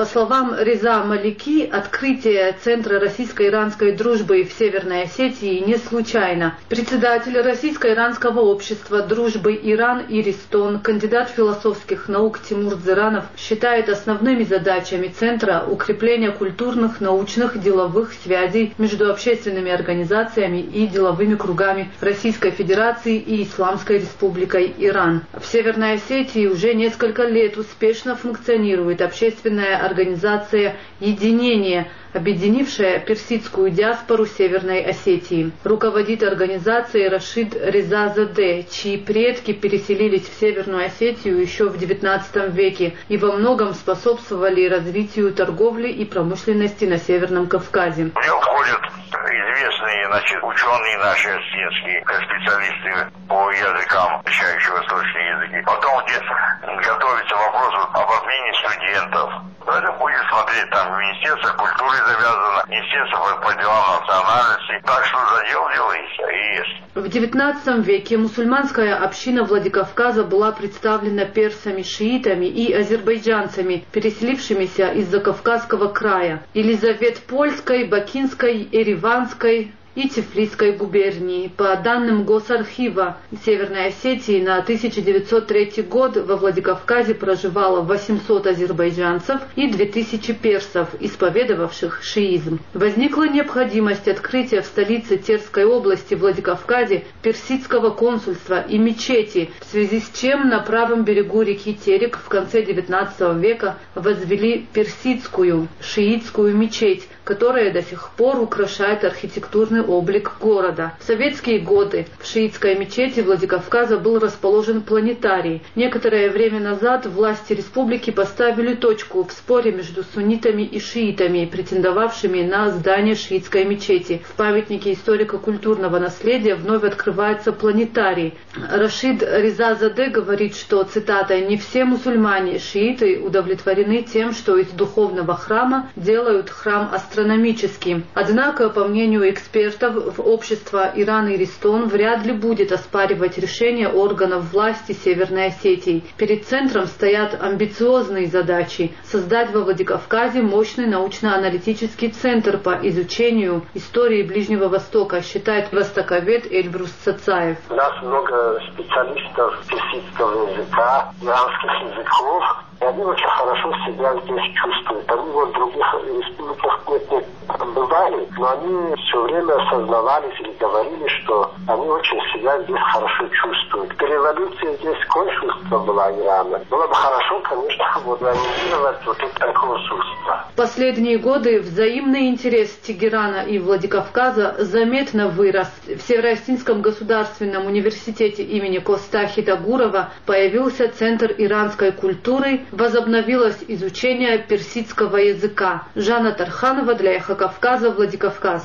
По словам Реза Малики, открытие Центра российско-иранской дружбы в Северной Осетии не случайно. Председатель Российско-иранского общества дружбы Иран и Ристон, кандидат философских наук Тимур Дзыранов, считает основными задачами Центра укрепление культурных, научных, деловых связей между общественными организациями и деловыми кругами Российской Федерации и Исламской Республикой Иран. В Северной Осетии уже несколько лет успешно функционирует общественная организация «Единение», объединившая персидскую диаспору Северной Осетии. Руководит организацией Рашид Резазаде, чьи предки переселились в Северную Осетию еще в XIX веке и во многом способствовали развитию торговли и промышленности на Северном Кавказе. В него входят известные ученые наши осетинские, специалисты по языкам, изучающие восточные языки. Потом здесь готовится вопрос об обмене студентов. Это будет смотреть там Министерство культуры завязано, Министерство по делам национальности. Так что задел делается и есть. В XIX веке мусульманская община Владикавказа была представлена персами, шиитами и азербайджанцами, переселившимися из Закавказского края, Елизаветпольской, Бакинской, Ереванской и Тифлисской губернии. По данным Госархива Северной Осетии на 1903 год во Владикавказе проживало 800 азербайджанцев и 2000 персов, исповедовавших шиизм. Возникла необходимость открытия в столице Терской области Владикавказе персидского консульства и мечети, в связи с чем на правом берегу реки Терек в конце XIX века возвели персидскую шиитскую мечеть, которая до сих пор украшает архитектурный облик города. В советские годы в шиитской мечети Владикавказа был расположен планетарий. Некоторое время назад власти республики поставили точку в споре между суннитами и шиитами, претендовавшими на здание шиитской мечети. В памятнике историко-культурного наследия вновь открывается планетарий. Рашид Резазаде говорит, что, цитата, «не все мусульмане, шииты, удовлетворены тем, что из духовного храма делают храм астрономическим». Однако, по мнению экспертов, общество Иран и Ристон вряд ли будет оспаривать решение органов власти Северной Осетии. Перед центром стоят амбициозные задачи – создать во Владикавказе мощный научно-аналитический центр по изучению истории Ближнего Востока, считает востоковед Эльбрус Цацаев. У нас много специалистов персидского языка, иранских языков. И они очень хорошо себя здесь чувствуют. Они в других республиках не бывали, но они все время осознавались или говорили, что они очень себя здесь хорошо чувствуют. Революция здесь консульство была Ирана. Было бы хорошо, конечно, организировать вот это консульство. В последние годы взаимный интерес Тегерана и Владикавказа заметно вырос. В Северо-Осетинском государственном университете имени Костахи Дагурова появился Центр иранской культуры, возобновилось изучение персидского языка. Жанна Тарханова для Эхо Кавказа, Владикавказ.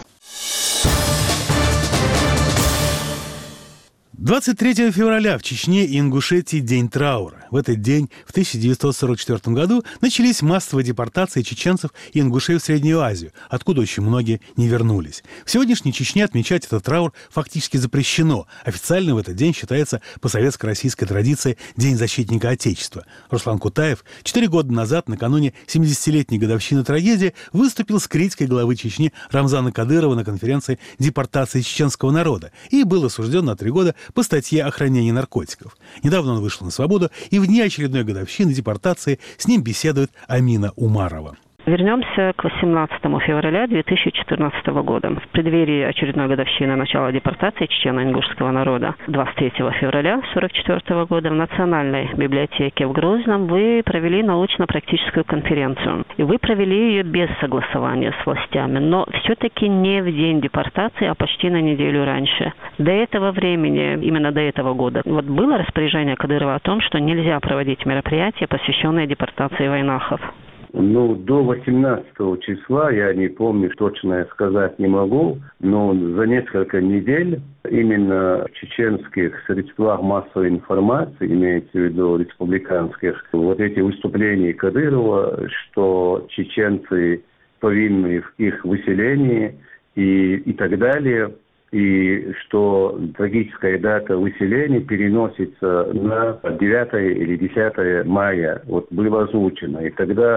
23 февраля в Чечне и Ингушетии день траура. В этот день, в 1944 году, начались массовые депортации чеченцев и ингушей в Среднюю Азию, откуда очень многие не вернулись. В сегодняшней Чечне отмечать этот траур фактически запрещено. Официально в этот день считается по советско-российской традиции День защитника Отечества. Руслан Кутаев 4 года назад, накануне 70-летней годовщины трагедии, выступил с критикой главы Чечни Рамзана Кадырова на конференции «Депортации чеченского народа» и был осужден на 3 года по статье о хранении наркотиков. Недавно он вышел на свободу, и в дни очередной годовщины депортации с ним беседует Амина Умарова. Вернемся к 18 февраля 2014 года. В преддверии очередной годовщины начала депортации чечено-ингушского народа 23 февраля 1944 года в Национальной библиотеке в Грозном вы провели научно-практическую конференцию. И вы провели ее без согласования с властями, но все-таки не в день депортации, а почти на неделю раньше. До этого времени, именно до этого года, было распоряжение Кадырова о том, что нельзя проводить мероприятия, посвященные депортации войнахов. До 18 числа, я не помню, точно сказать не могу, но за несколько недель именно в чеченских средствах массовой информации, имеется в виду республиканских, эти выступления Кадырова, что чеченцы повинны в их выселении и так далее, и что трагическая дата выселения переносится на 9 или 10 мая, было озвучено. И тогда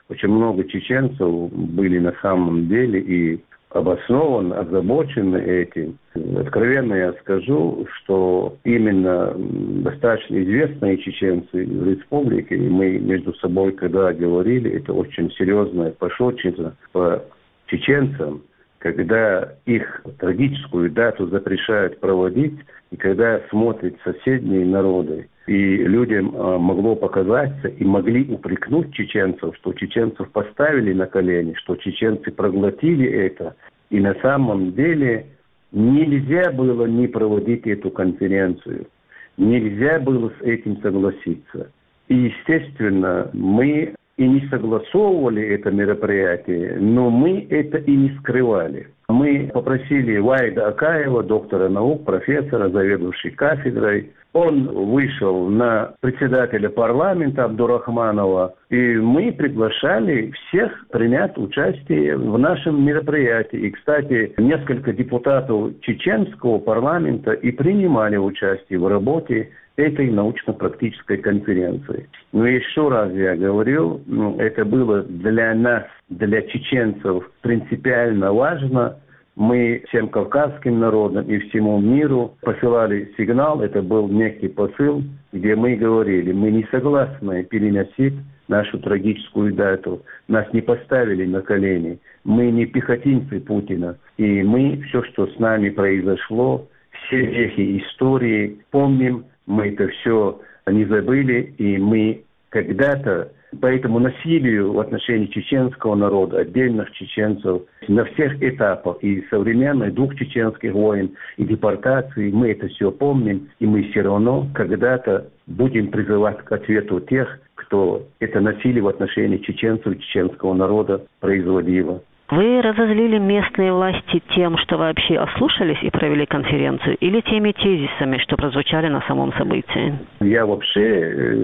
очень много чеченцев были на самом деле и обоснованно озабочены этим. Откровенно я скажу, что именно достаточно известные чеченцы в республике, и мы между собой когда говорили, это очень серьезная пошотчина по чеченцам, когда их трагическую дату запрещают проводить, и когда смотрят соседние народы. И людям могло показаться и могли упрекнуть чеченцев, что чеченцев поставили на колени, что чеченцы проглотили это. И на самом деле нельзя было не проводить эту конференцию. Нельзя было с этим согласиться. И, естественно, мы и не согласовывали это мероприятие, но мы это и не скрывали. Мы попросили Вайда Акаева, доктора наук, профессора, заведующий кафедрой. Он вышел на председателя парламента Абдурахманова, и мы приглашали всех принять участие в нашем мероприятии. И, кстати, несколько депутатов чеченского парламента и принимали участие в работе этой научно-практической конференции. Но еще раз я говорю, это было для нас, для чеченцев принципиально важно. Мы всем кавказским народам и всему миру посылали сигнал, это был некий посыл, где мы говорили, мы не согласны переносить нашу трагическую дату. Нас не поставили на колени. Мы не пехотинцы Путина. И мы все, что с нами произошло, все вехи истории помним, мы это все не забыли, и мы когда-то по этому насилию в отношении чеченского народа, отдельных чеченцев, на всех этапах, и современных двух чеченских войн, и депортации, мы это все помним, и мы все равно когда-то будем призывать к ответу тех, кто это насилие в отношении чеченцев и чеченского народа производило. Вы разозлили местные власти тем, что вообще ослушались и провели конференцию, или теми тезисами, что прозвучали на самом событии? Я вообще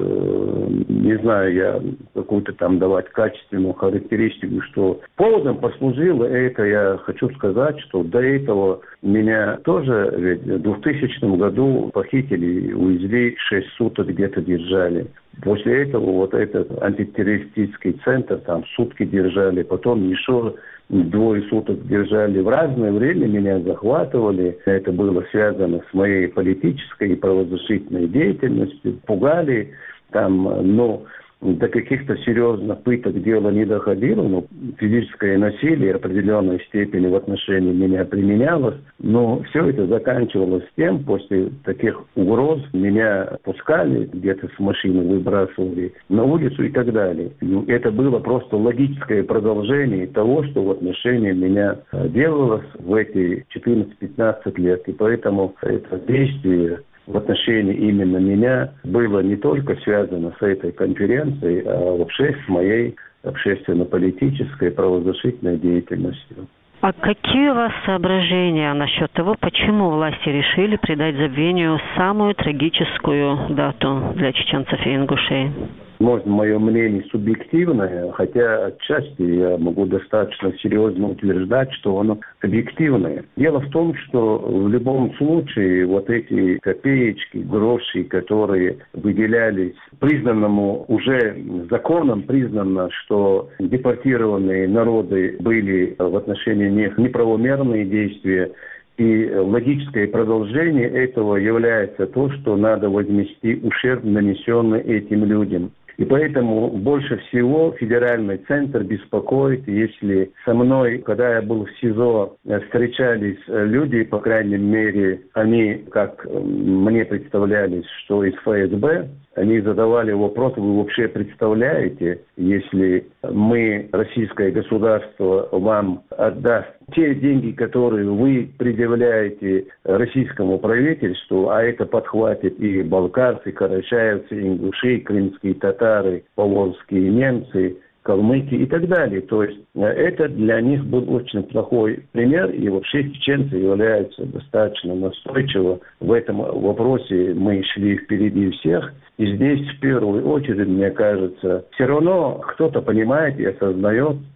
не знаю, я какую-то там давать качественную характеристику, что поводом послужило это, я хочу сказать, что до этого меня тоже ведь в 2000 году похитили, увезли, 6 суток где-то держали. После этого вот этот антитеррористический центр там сутки держали, потом еще 2 суток держали. В разное время меня захватывали. Это было связано с моей политической и правозащитной деятельностью. Пугали там, но до каких-то серьезных пыток дело не доходило, но физическое насилие в определенной степени в отношении меня применялось, но все это заканчивалось тем, после таких угроз меня пускали, где-то с машины выбрасывали на улицу и так далее. Это было просто логическое продолжение того, что в отношении меня делалось в эти 14-15 лет, и поэтому это действие в отношении именно меня было не только связано с этой конференцией, а вообще с моей общественно-политической правозащитной деятельностью. А какие у вас соображения насчет того, почему власти решили придать забвению самую трагическую дату для чеченцев и ингушей? Может, мое мнение субъективное, хотя отчасти я могу достаточно серьезно утверждать, что оно объективное. Дело в том, что в любом случае вот эти копеечки, гроши, которые выделялись признанному, уже законом признано, что депортированные народы были в отношении них неправомерные действия, и логическое продолжение этого является то, что надо возместить ущерб, нанесенный этим людям. И поэтому больше всего федеральный центр беспокоит, если со мной, когда я был в СИЗО, встречались люди, по крайней мере, они, как мне представлялись, что из ФСБ, они задавали вопрос, вы вообще представляете, если мы, российское государство, вам отдаст те деньги, которые вы предъявляете российскому правительству, а это подхватит и балкарцы, карачаевцы, ингуши, крымские татары, поволжские немцы, калмыки и так далее. То есть это для них был очень плохой пример, и вообще чеченцы являются достаточно настойчиво в этом вопросе. Мы шли впереди всех. И здесь в первую очередь, мне кажется, все равно кто-то понимает и осознает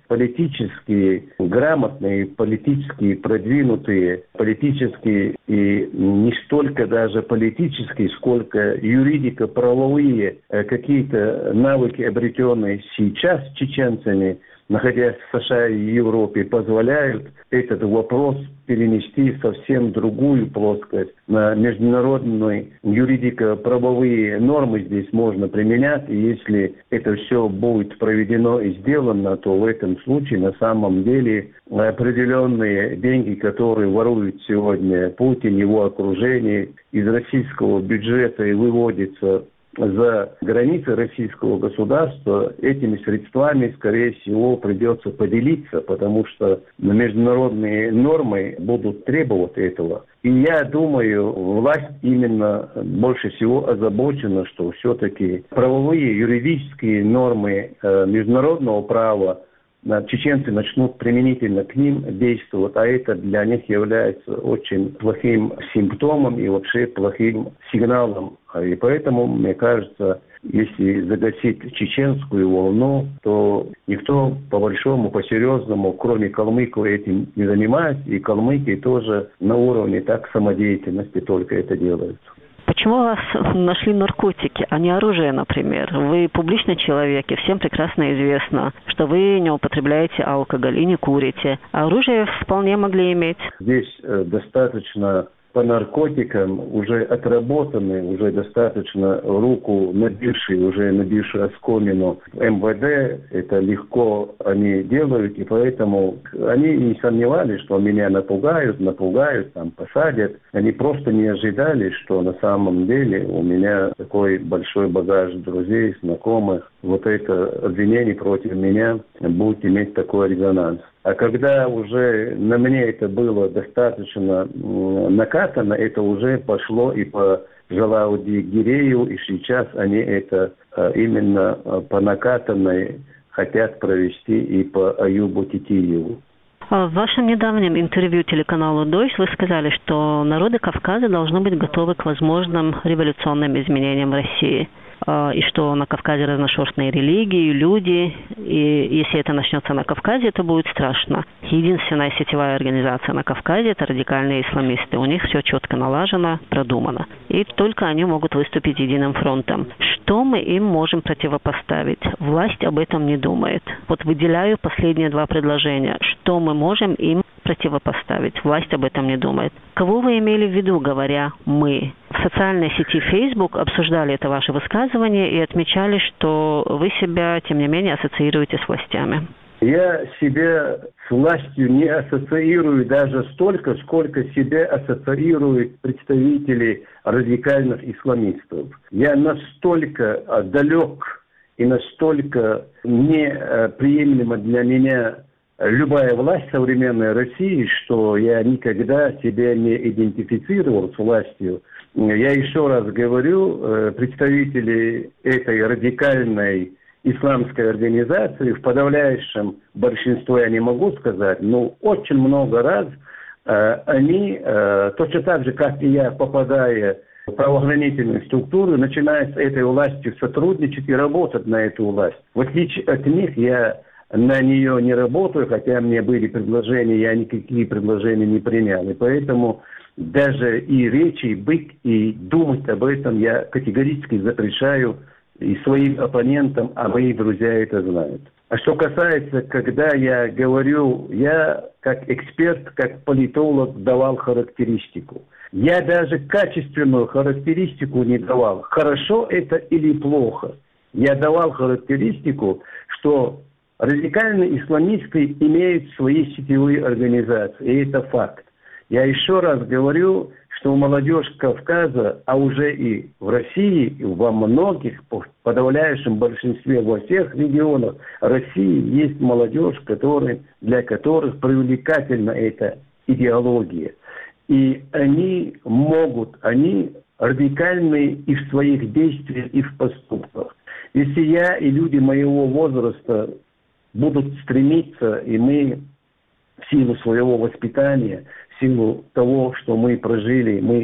политически грамотные, политически продвинутые, политически и не столько даже политические, сколько юридико-правовые какие-то навыки, обретенные сейчас чеченцами, находясь в США и Европе, позволяют этот вопрос перенести в совсем другую плоскость. На международные юридико-правовые нормы здесь можно применять, и если это все будет проведено и сделано, то в этом случае на самом деле определенные деньги, которые воруют сегодня Путин, его окружение, из российского бюджета и выводится за границы российского государства, этими средствами, скорее всего, придется поделиться, потому что международные нормы будут требовать этого. И я думаю, власть именно больше всего озабочена, что все-таки правовые, юридические нормы международного права чеченцы начнут применительно к ним действовать, а это для них является очень плохим симптомом и вообще плохим сигналом. И поэтому, мне кажется, если загасить чеченскую волну, то никто по большому, по серьезному, кроме калмыков, этим не занимается, и калмыки тоже на уровне так самодеятельности только это делают. Почему у вас нашли наркотики, а не оружие, например? Вы публичный человек, и всем прекрасно известно, что вы не употребляете алкоголь и не курите. А оружие вполне могли иметь. Здесь достаточно по наркотикам уже отработаны, уже достаточно руку набившие, уже набившие оскомину МВД, это легко они делают, и поэтому они не сомневались, что меня напугают, там посадят. Они просто не ожидали, что на самом деле у меня такой большой багаж друзей, знакомых. Вот это обвинение против меня будет иметь такой резонанс. А когда уже на мне это было достаточно накатано, это уже пошло и по Жалауди Гирею, и сейчас они это именно по накатанной хотят провести и по Аюбу Титиеву. В вашем недавнем интервью телеканалу «Дождь» вы сказали, что народы Кавказа должны быть готовы к возможным революционным изменениям в России. И что на Кавказе разношерстные религии, люди, и если это начнется на Кавказе, это будет страшно. Единственная сетевая организация на Кавказе – это радикальные исламисты. У них все четко налажено, продумано. И только они могут выступить единым фронтом. Что мы им можем противопоставить? Власть об этом не думает. Вот выделяю последние два предложения. Что мы можем им противопоставить? Власть об этом не думает. Кого вы имели в виду, говоря «мы»? В социальной сети Facebook обсуждали это ваше высказывание и отмечали, что вы себя, тем не менее, ассоциируете с властями. Я себя с властью не ассоциирую даже столько, сколько себя ассоциируют представители радикальных исламистов. Я настолько далек и настолько неприемлема для меня любая власть современной России, что я никогда себя не идентифицировал с властью. Я еще раз говорю, представители этой радикальной исламской организации, в подавляющем большинстве я не могу сказать, но очень много раз они, точно так же, как и я, попадая в правоохранительные структуры, начинают с этой властью сотрудничать и работать на эту власть. В отличие от них, я на нее не работаю, хотя мне были предложения, я никакие предложения не принял. И поэтому даже и речи быть, и думать об этом я категорически запрещаю и своим оппонентам, а мои друзья это знают. А что касается, когда я говорю, я как эксперт, как политолог давал характеристику. Я даже качественную характеристику не давал. Хорошо это или плохо. Я давал характеристику, что радикальные исламисты имеют свои сетевые организации, и это факт. Я еще раз говорю, что молодежь Кавказа, а уже и в России, и во многих, в подавляющем большинстве, во всех регионах России есть молодежь, для которых привлекательна эта идеология. И они радикальны и в своих действиях, и в поступках. Если я и люди моего возраста будут стремиться, и мы в силу своего воспитания, в силу того, что мы прожили, мы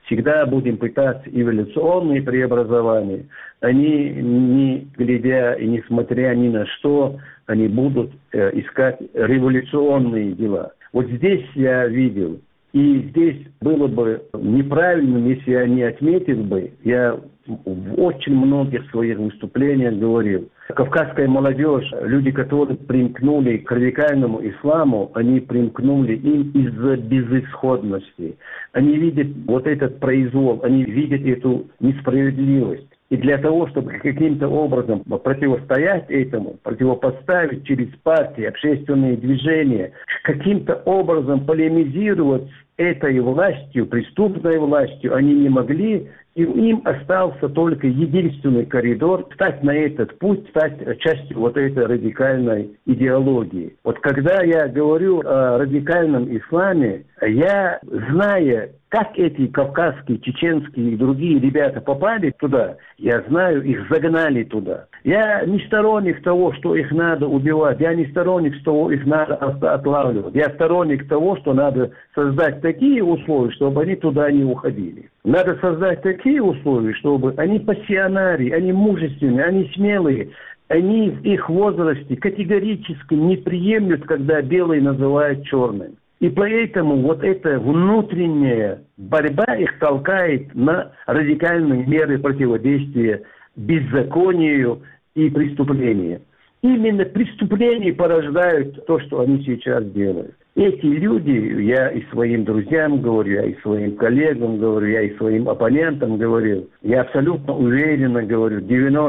всегда будем пытаться эволюционные преобразования. Они, не глядя и не смотря ни на что, они будут искать революционные дела. Вот здесь я видел, и здесь было бы неправильным, если я не отметил бы, я в очень многих своих выступлениях говорил, кавказская молодежь, люди, которые примкнули к радикальному исламу, они примкнули им из-за безысходности. Они видят вот этот произвол, они видят эту несправедливость. И для того, чтобы каким-то образом противостоять этому, противопоставить через партии, общественные движения, каким-то образом полемизировать с этой властью, преступной властью, они не могли, и им остался только единственный коридор — стать на этот путь, стать частью вот этой радикальной идеологии. Вот когда я говорю о радикальном исламе, я, зная, как эти кавказские, чеченские и другие ребята попали туда, я знаю, их загнали туда. Я не сторонник того, что их надо убивать, я не сторонник того, их надо отлавливать. Я сторонник того, что надо создать такие условия, чтобы они туда не уходили. Надо создать такие условия, чтобы они пассионарии, они мужественные, они смелые. Они в их возрасте категорически не приемлют, когда белый называют черным. И поэтому вот эта внутренняя борьба их толкает на радикальные меры противодействия беззаконию и преступлению. Именно преступления порождают то, что они сейчас делают. Эти люди, я и своим друзьям говорю, я и своим коллегам говорю, я и своим оппонентам говорю, я абсолютно уверенно говорю,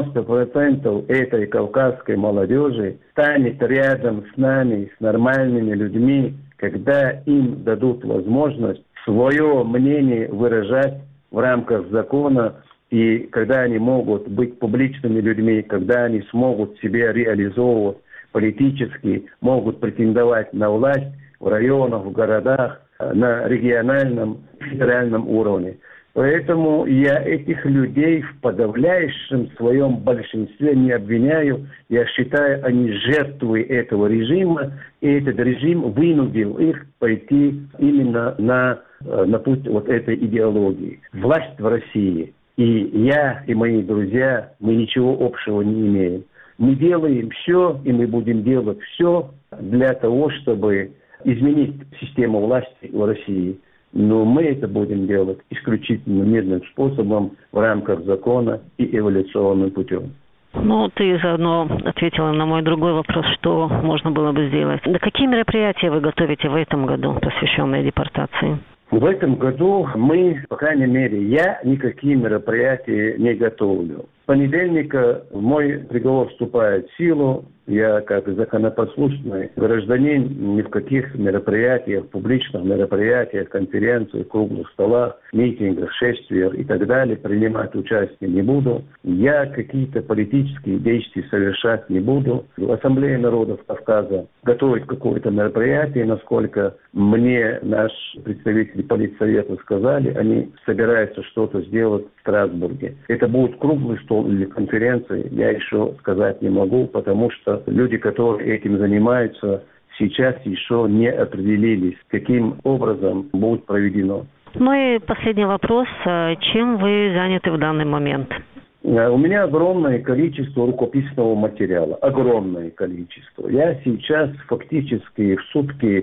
90% этой кавказской молодежи станет рядом с нами, с нормальными людьми, когда им дадут возможность свое мнение выражать в рамках закона, и когда они могут быть публичными людьми, когда они смогут себя реализовывать политически, могут претендовать на власть в районах, в городах, на региональном, федеральном уровне. Поэтому я этих людей в подавляющем своем большинстве не обвиняю. Я считаю, они жертвы этого режима, и этот режим вынудил их пойти именно на путь вот этой идеологии. Власть в России, и я, и мои друзья, мы ничего общего не имеем. Мы делаем все, и мы будем делать все для того, чтобы изменить систему власти в России. Но мы это будем делать исключительно мирным способом в рамках закона и эволюционным путем. Ну, ты заодно ответила на мой другой вопрос, что можно было бы сделать. Да какие мероприятия вы готовите в этом году, посвященные депортации? В этом году мы, по крайней мере, я никакие мероприятия не готовлю. С понедельника мой приговор вступает в силу. Я, как законопослушный гражданин, ни в каких мероприятиях, публичных мероприятиях, конференциях, круглых столах, митингах, шествиях и так далее принимать участие не буду. Я какие-то политические действия совершать не буду. В Ассамблее народов Кавказа готовить какое-то мероприятие, насколько мне наш представитель политсовета сказали, они собираются что-то сделать в Страсбурге. Это будет круглый стол или конференция, я еще сказать не могу, потому что люди, которые этим занимаются, сейчас еще не определились, каким образом будет проведено. Ну и последний вопрос. Чем вы заняты в данный момент? У меня огромное количество рукописного материала. Огромное количество. Я сейчас фактически в сутки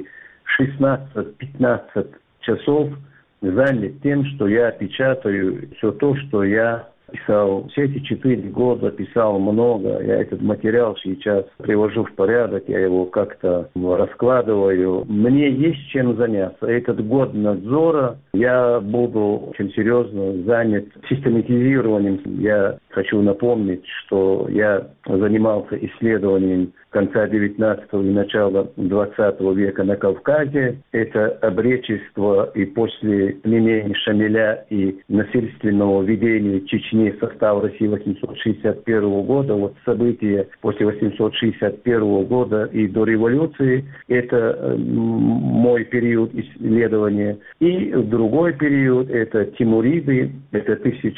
16-15 часов занят тем, что я печатаю все то, что я писал. Все эти 4 года писал много. Я этот материал сейчас привожу в порядок, я его как-то раскладываю. Мне есть чем заняться. Этот год надзора я буду очень серьезно занят систематизированием. Я хочу напомнить, что я занимался исследованием конца 19 и начала 20 века на Кавказе. Это обречество и после пленения Шамиля и насильственного введения Чечни в состав России 861 года, вот события после 861 года и до революции, это мой период исследования. И другой период, это Тимуриды, это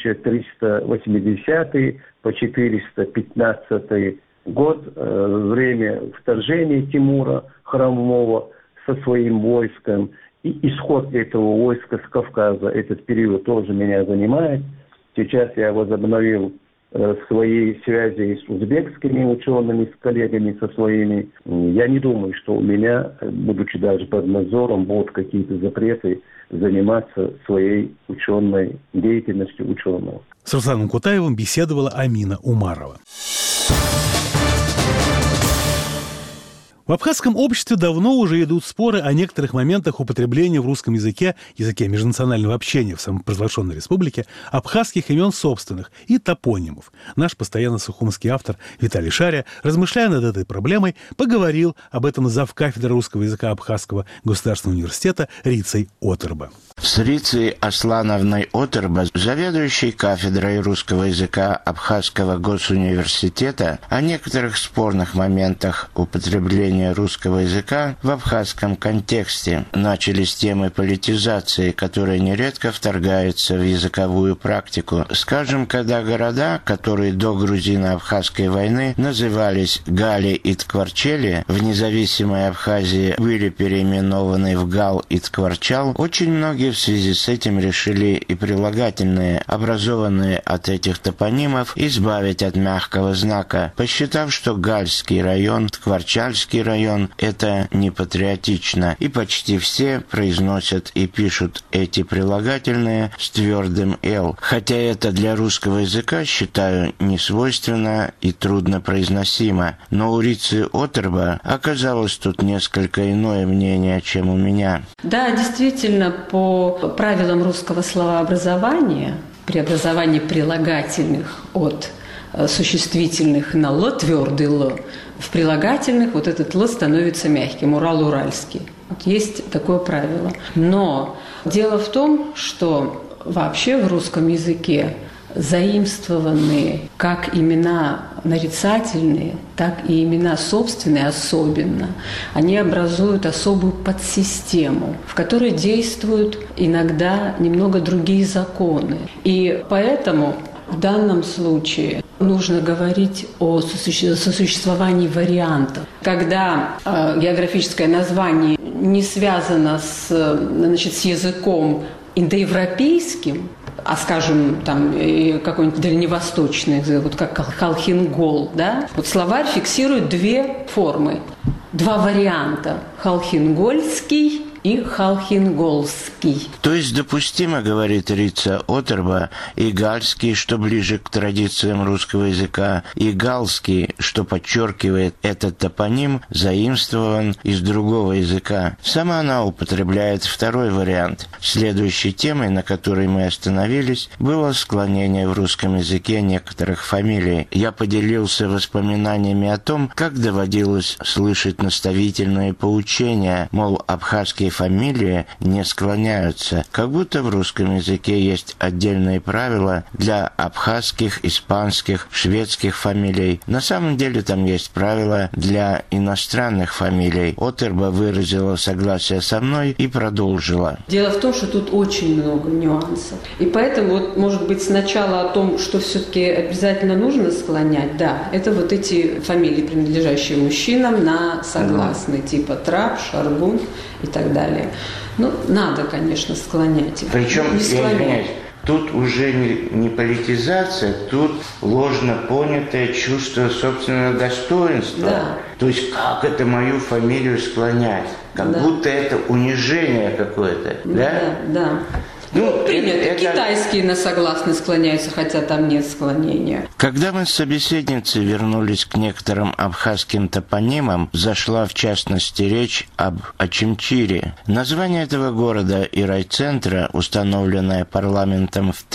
1380 по 415 год, время вторжения Тимура Хромого со своим войском. И исход этого войска с Кавказа, этот период тоже меня занимает. Сейчас я возобновил свои связи с узбекскими учеными, с коллегами, со своими. Я не думаю, что у меня, будучи даже под надзором, будут какие-то запреты заниматься своей ученой деятельностью ученого. С Русланом Кутаевым беседовала Амина Умарова. В абхазском обществе давно уже идут споры о некоторых моментах употребления в русском языке межнационального общения в самопровозглашенной республике, абхазских имен собственных и топонимов. Наш постоянно сухумский автор Виталий Шария, размышляя над этой проблемой, поговорил об этом с завкафедрой русского языка Абхазского государственного университета Рицей Отербо. С Рицей Аслановной Отербо, заведующей кафедрой русского языка Абхазского госуниверситета, о некоторых спорных моментах употребления русского языка в абхазском контексте. Начали с темы политизации, которая нередко вторгается в языковую практику. Скажем, когда города, которые до грузино-абхазской войны назывались Гали и Ткварчели, в независимой Абхазии были переименованы в Гал и Ткварчал, очень многие в связи с этим решили и прилагательные, образованные от этих топонимов, избавить от мягкого знака, посчитав, что Гальский район, Ткварчальский район – это непатриотично, и почти все произносят и пишут эти прилагательные с твердым «л». Хотя это для русского языка, считаю, не свойственно и трудно произносимо. Но у Рицы Отербо оказалось тут несколько иное мнение, чем у меня. Да, действительно, по правилам русского словообразования, при образовании прилагательных от существительных на «л», твердый «л», в прилагательных вот этот «л» становится мягким, Урал-Уральский. Вот есть такое правило. Но дело в том, что вообще в русском языке заимствованные как имена нарицательные, так и имена собственные особенно, они образуют особую подсистему, в которой действуют иногда немного другие законы. И поэтому в данном случае нужно говорить о сосуществовании вариантов. Когда географическое название не связано с языком индоевропейским, а, скажем, там какой-нибудь дальневосточный, вот как халхингол, да? Вот словарь фиксирует две формы, два варианта – халхингольский и халхинголский. То есть допустимо, говорит Рица Отербо, и гальский, что ближе к традициям русского языка, и галский, что подчеркивает этот топоним, заимствован из другого языка. Сама она употребляет второй вариант. Следующей темой, на которой мы остановились, было склонение в русском языке некоторых фамилий. Я поделился воспоминаниями о том, как доводилось слышать наставительные поучения, мол, абхазские фамилии не склоняются, как будто в русском языке есть отдельные правила для абхазских, испанских, шведских фамилий. На самом деле там есть правила для иностранных фамилий. Отербо выразила согласие со мной и продолжила. Дело в том, что тут очень много нюансов. И поэтому, вот, может быть, сначала о том, что все-таки обязательно нужно склонять, да, это вот эти фамилии, принадлежащие мужчинам, на согласные, типа Трап, Шаргун и так далее. Ну, надо, конечно, склонять их. Причем, я извиняюсь, тут уже не политизация, тут ложно понятое чувство собственного достоинства. Да. То есть, как это мою фамилию склонять? Как будто это унижение какое-то, да? Да. Ну, принято. Китайские на согласные склоняются, хотя там нет склонения. Когда мы с собеседницей вернулись к некоторым абхазским топонимам, зашла в частности речь об Очимчире. Название этого города и райцентра, установленное парламентом в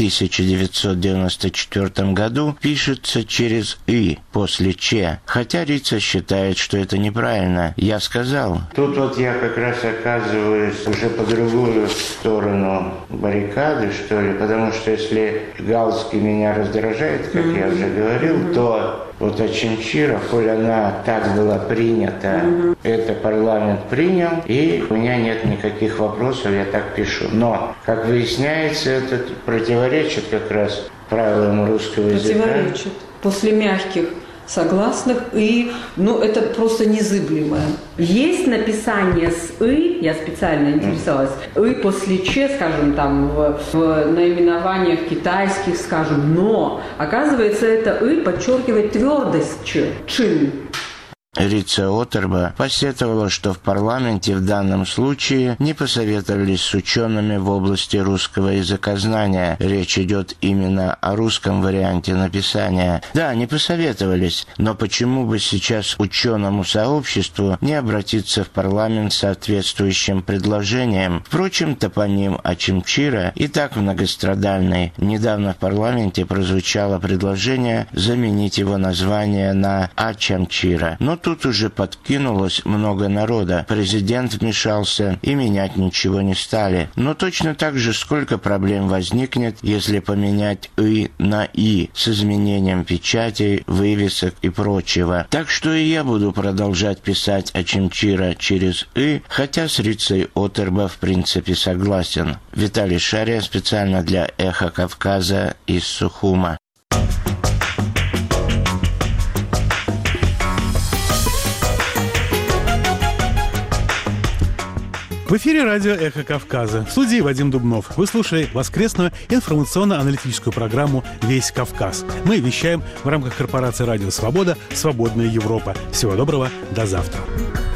1994 году, пишется через «и» после «че», хотя Рица считает, что это неправильно. Я сказал. Тут вот я как раз оказываюсь уже по другую сторону баррикады, что ли, потому что если Галский меня раздражает, как я уже говорил, то вот Очимчира, коль она так была принята, это парламент принял, и у меня нет никаких вопросов, я так пишу. Но, как выясняется, это противоречит как раз правилам русского языка. Противоречит. После мягких согласных, и, это просто незыблемое. Есть написание с «ы», я специально интересовалась, «ы» после «ч», скажем, там, в наименованиях китайских, скажем, но, оказывается, это «ы» подчеркивает твердость «ч», «чин». Рица Отерба посетовала, что в парламенте в данном случае не посоветовались с учеными в области русского языкознания. Речь идет именно о русском варианте написания. Да, не посоветовались, но почему бы сейчас ученому сообществу не обратиться в парламент с соответствующим предложением? Впрочем, топоним Очамчира и так многострадальный. Недавно в парламенте прозвучало предложение заменить его название на Ачамчира. Но тут уже подкинулось много народа. Президент вмешался, и менять ничего не стали. Но точно так же сколько проблем возникнет, если поменять «и» на «и» с изменением печатей, вывесок и прочего. Так что и я буду продолжать писать Очамчира через «и», хотя с Рицей Отерба в принципе согласен. Виталий Шария специально для «Эхо Кавказа» из Сухума. В эфире радио «Эхо Кавказа». В студии Вадим Дубнов. Вы слушали воскресную информационно-аналитическую программу «Весь Кавказ». Мы вещаем в рамках корпорации «Радио Свобода. Свободная Европа». Всего доброго. До завтра.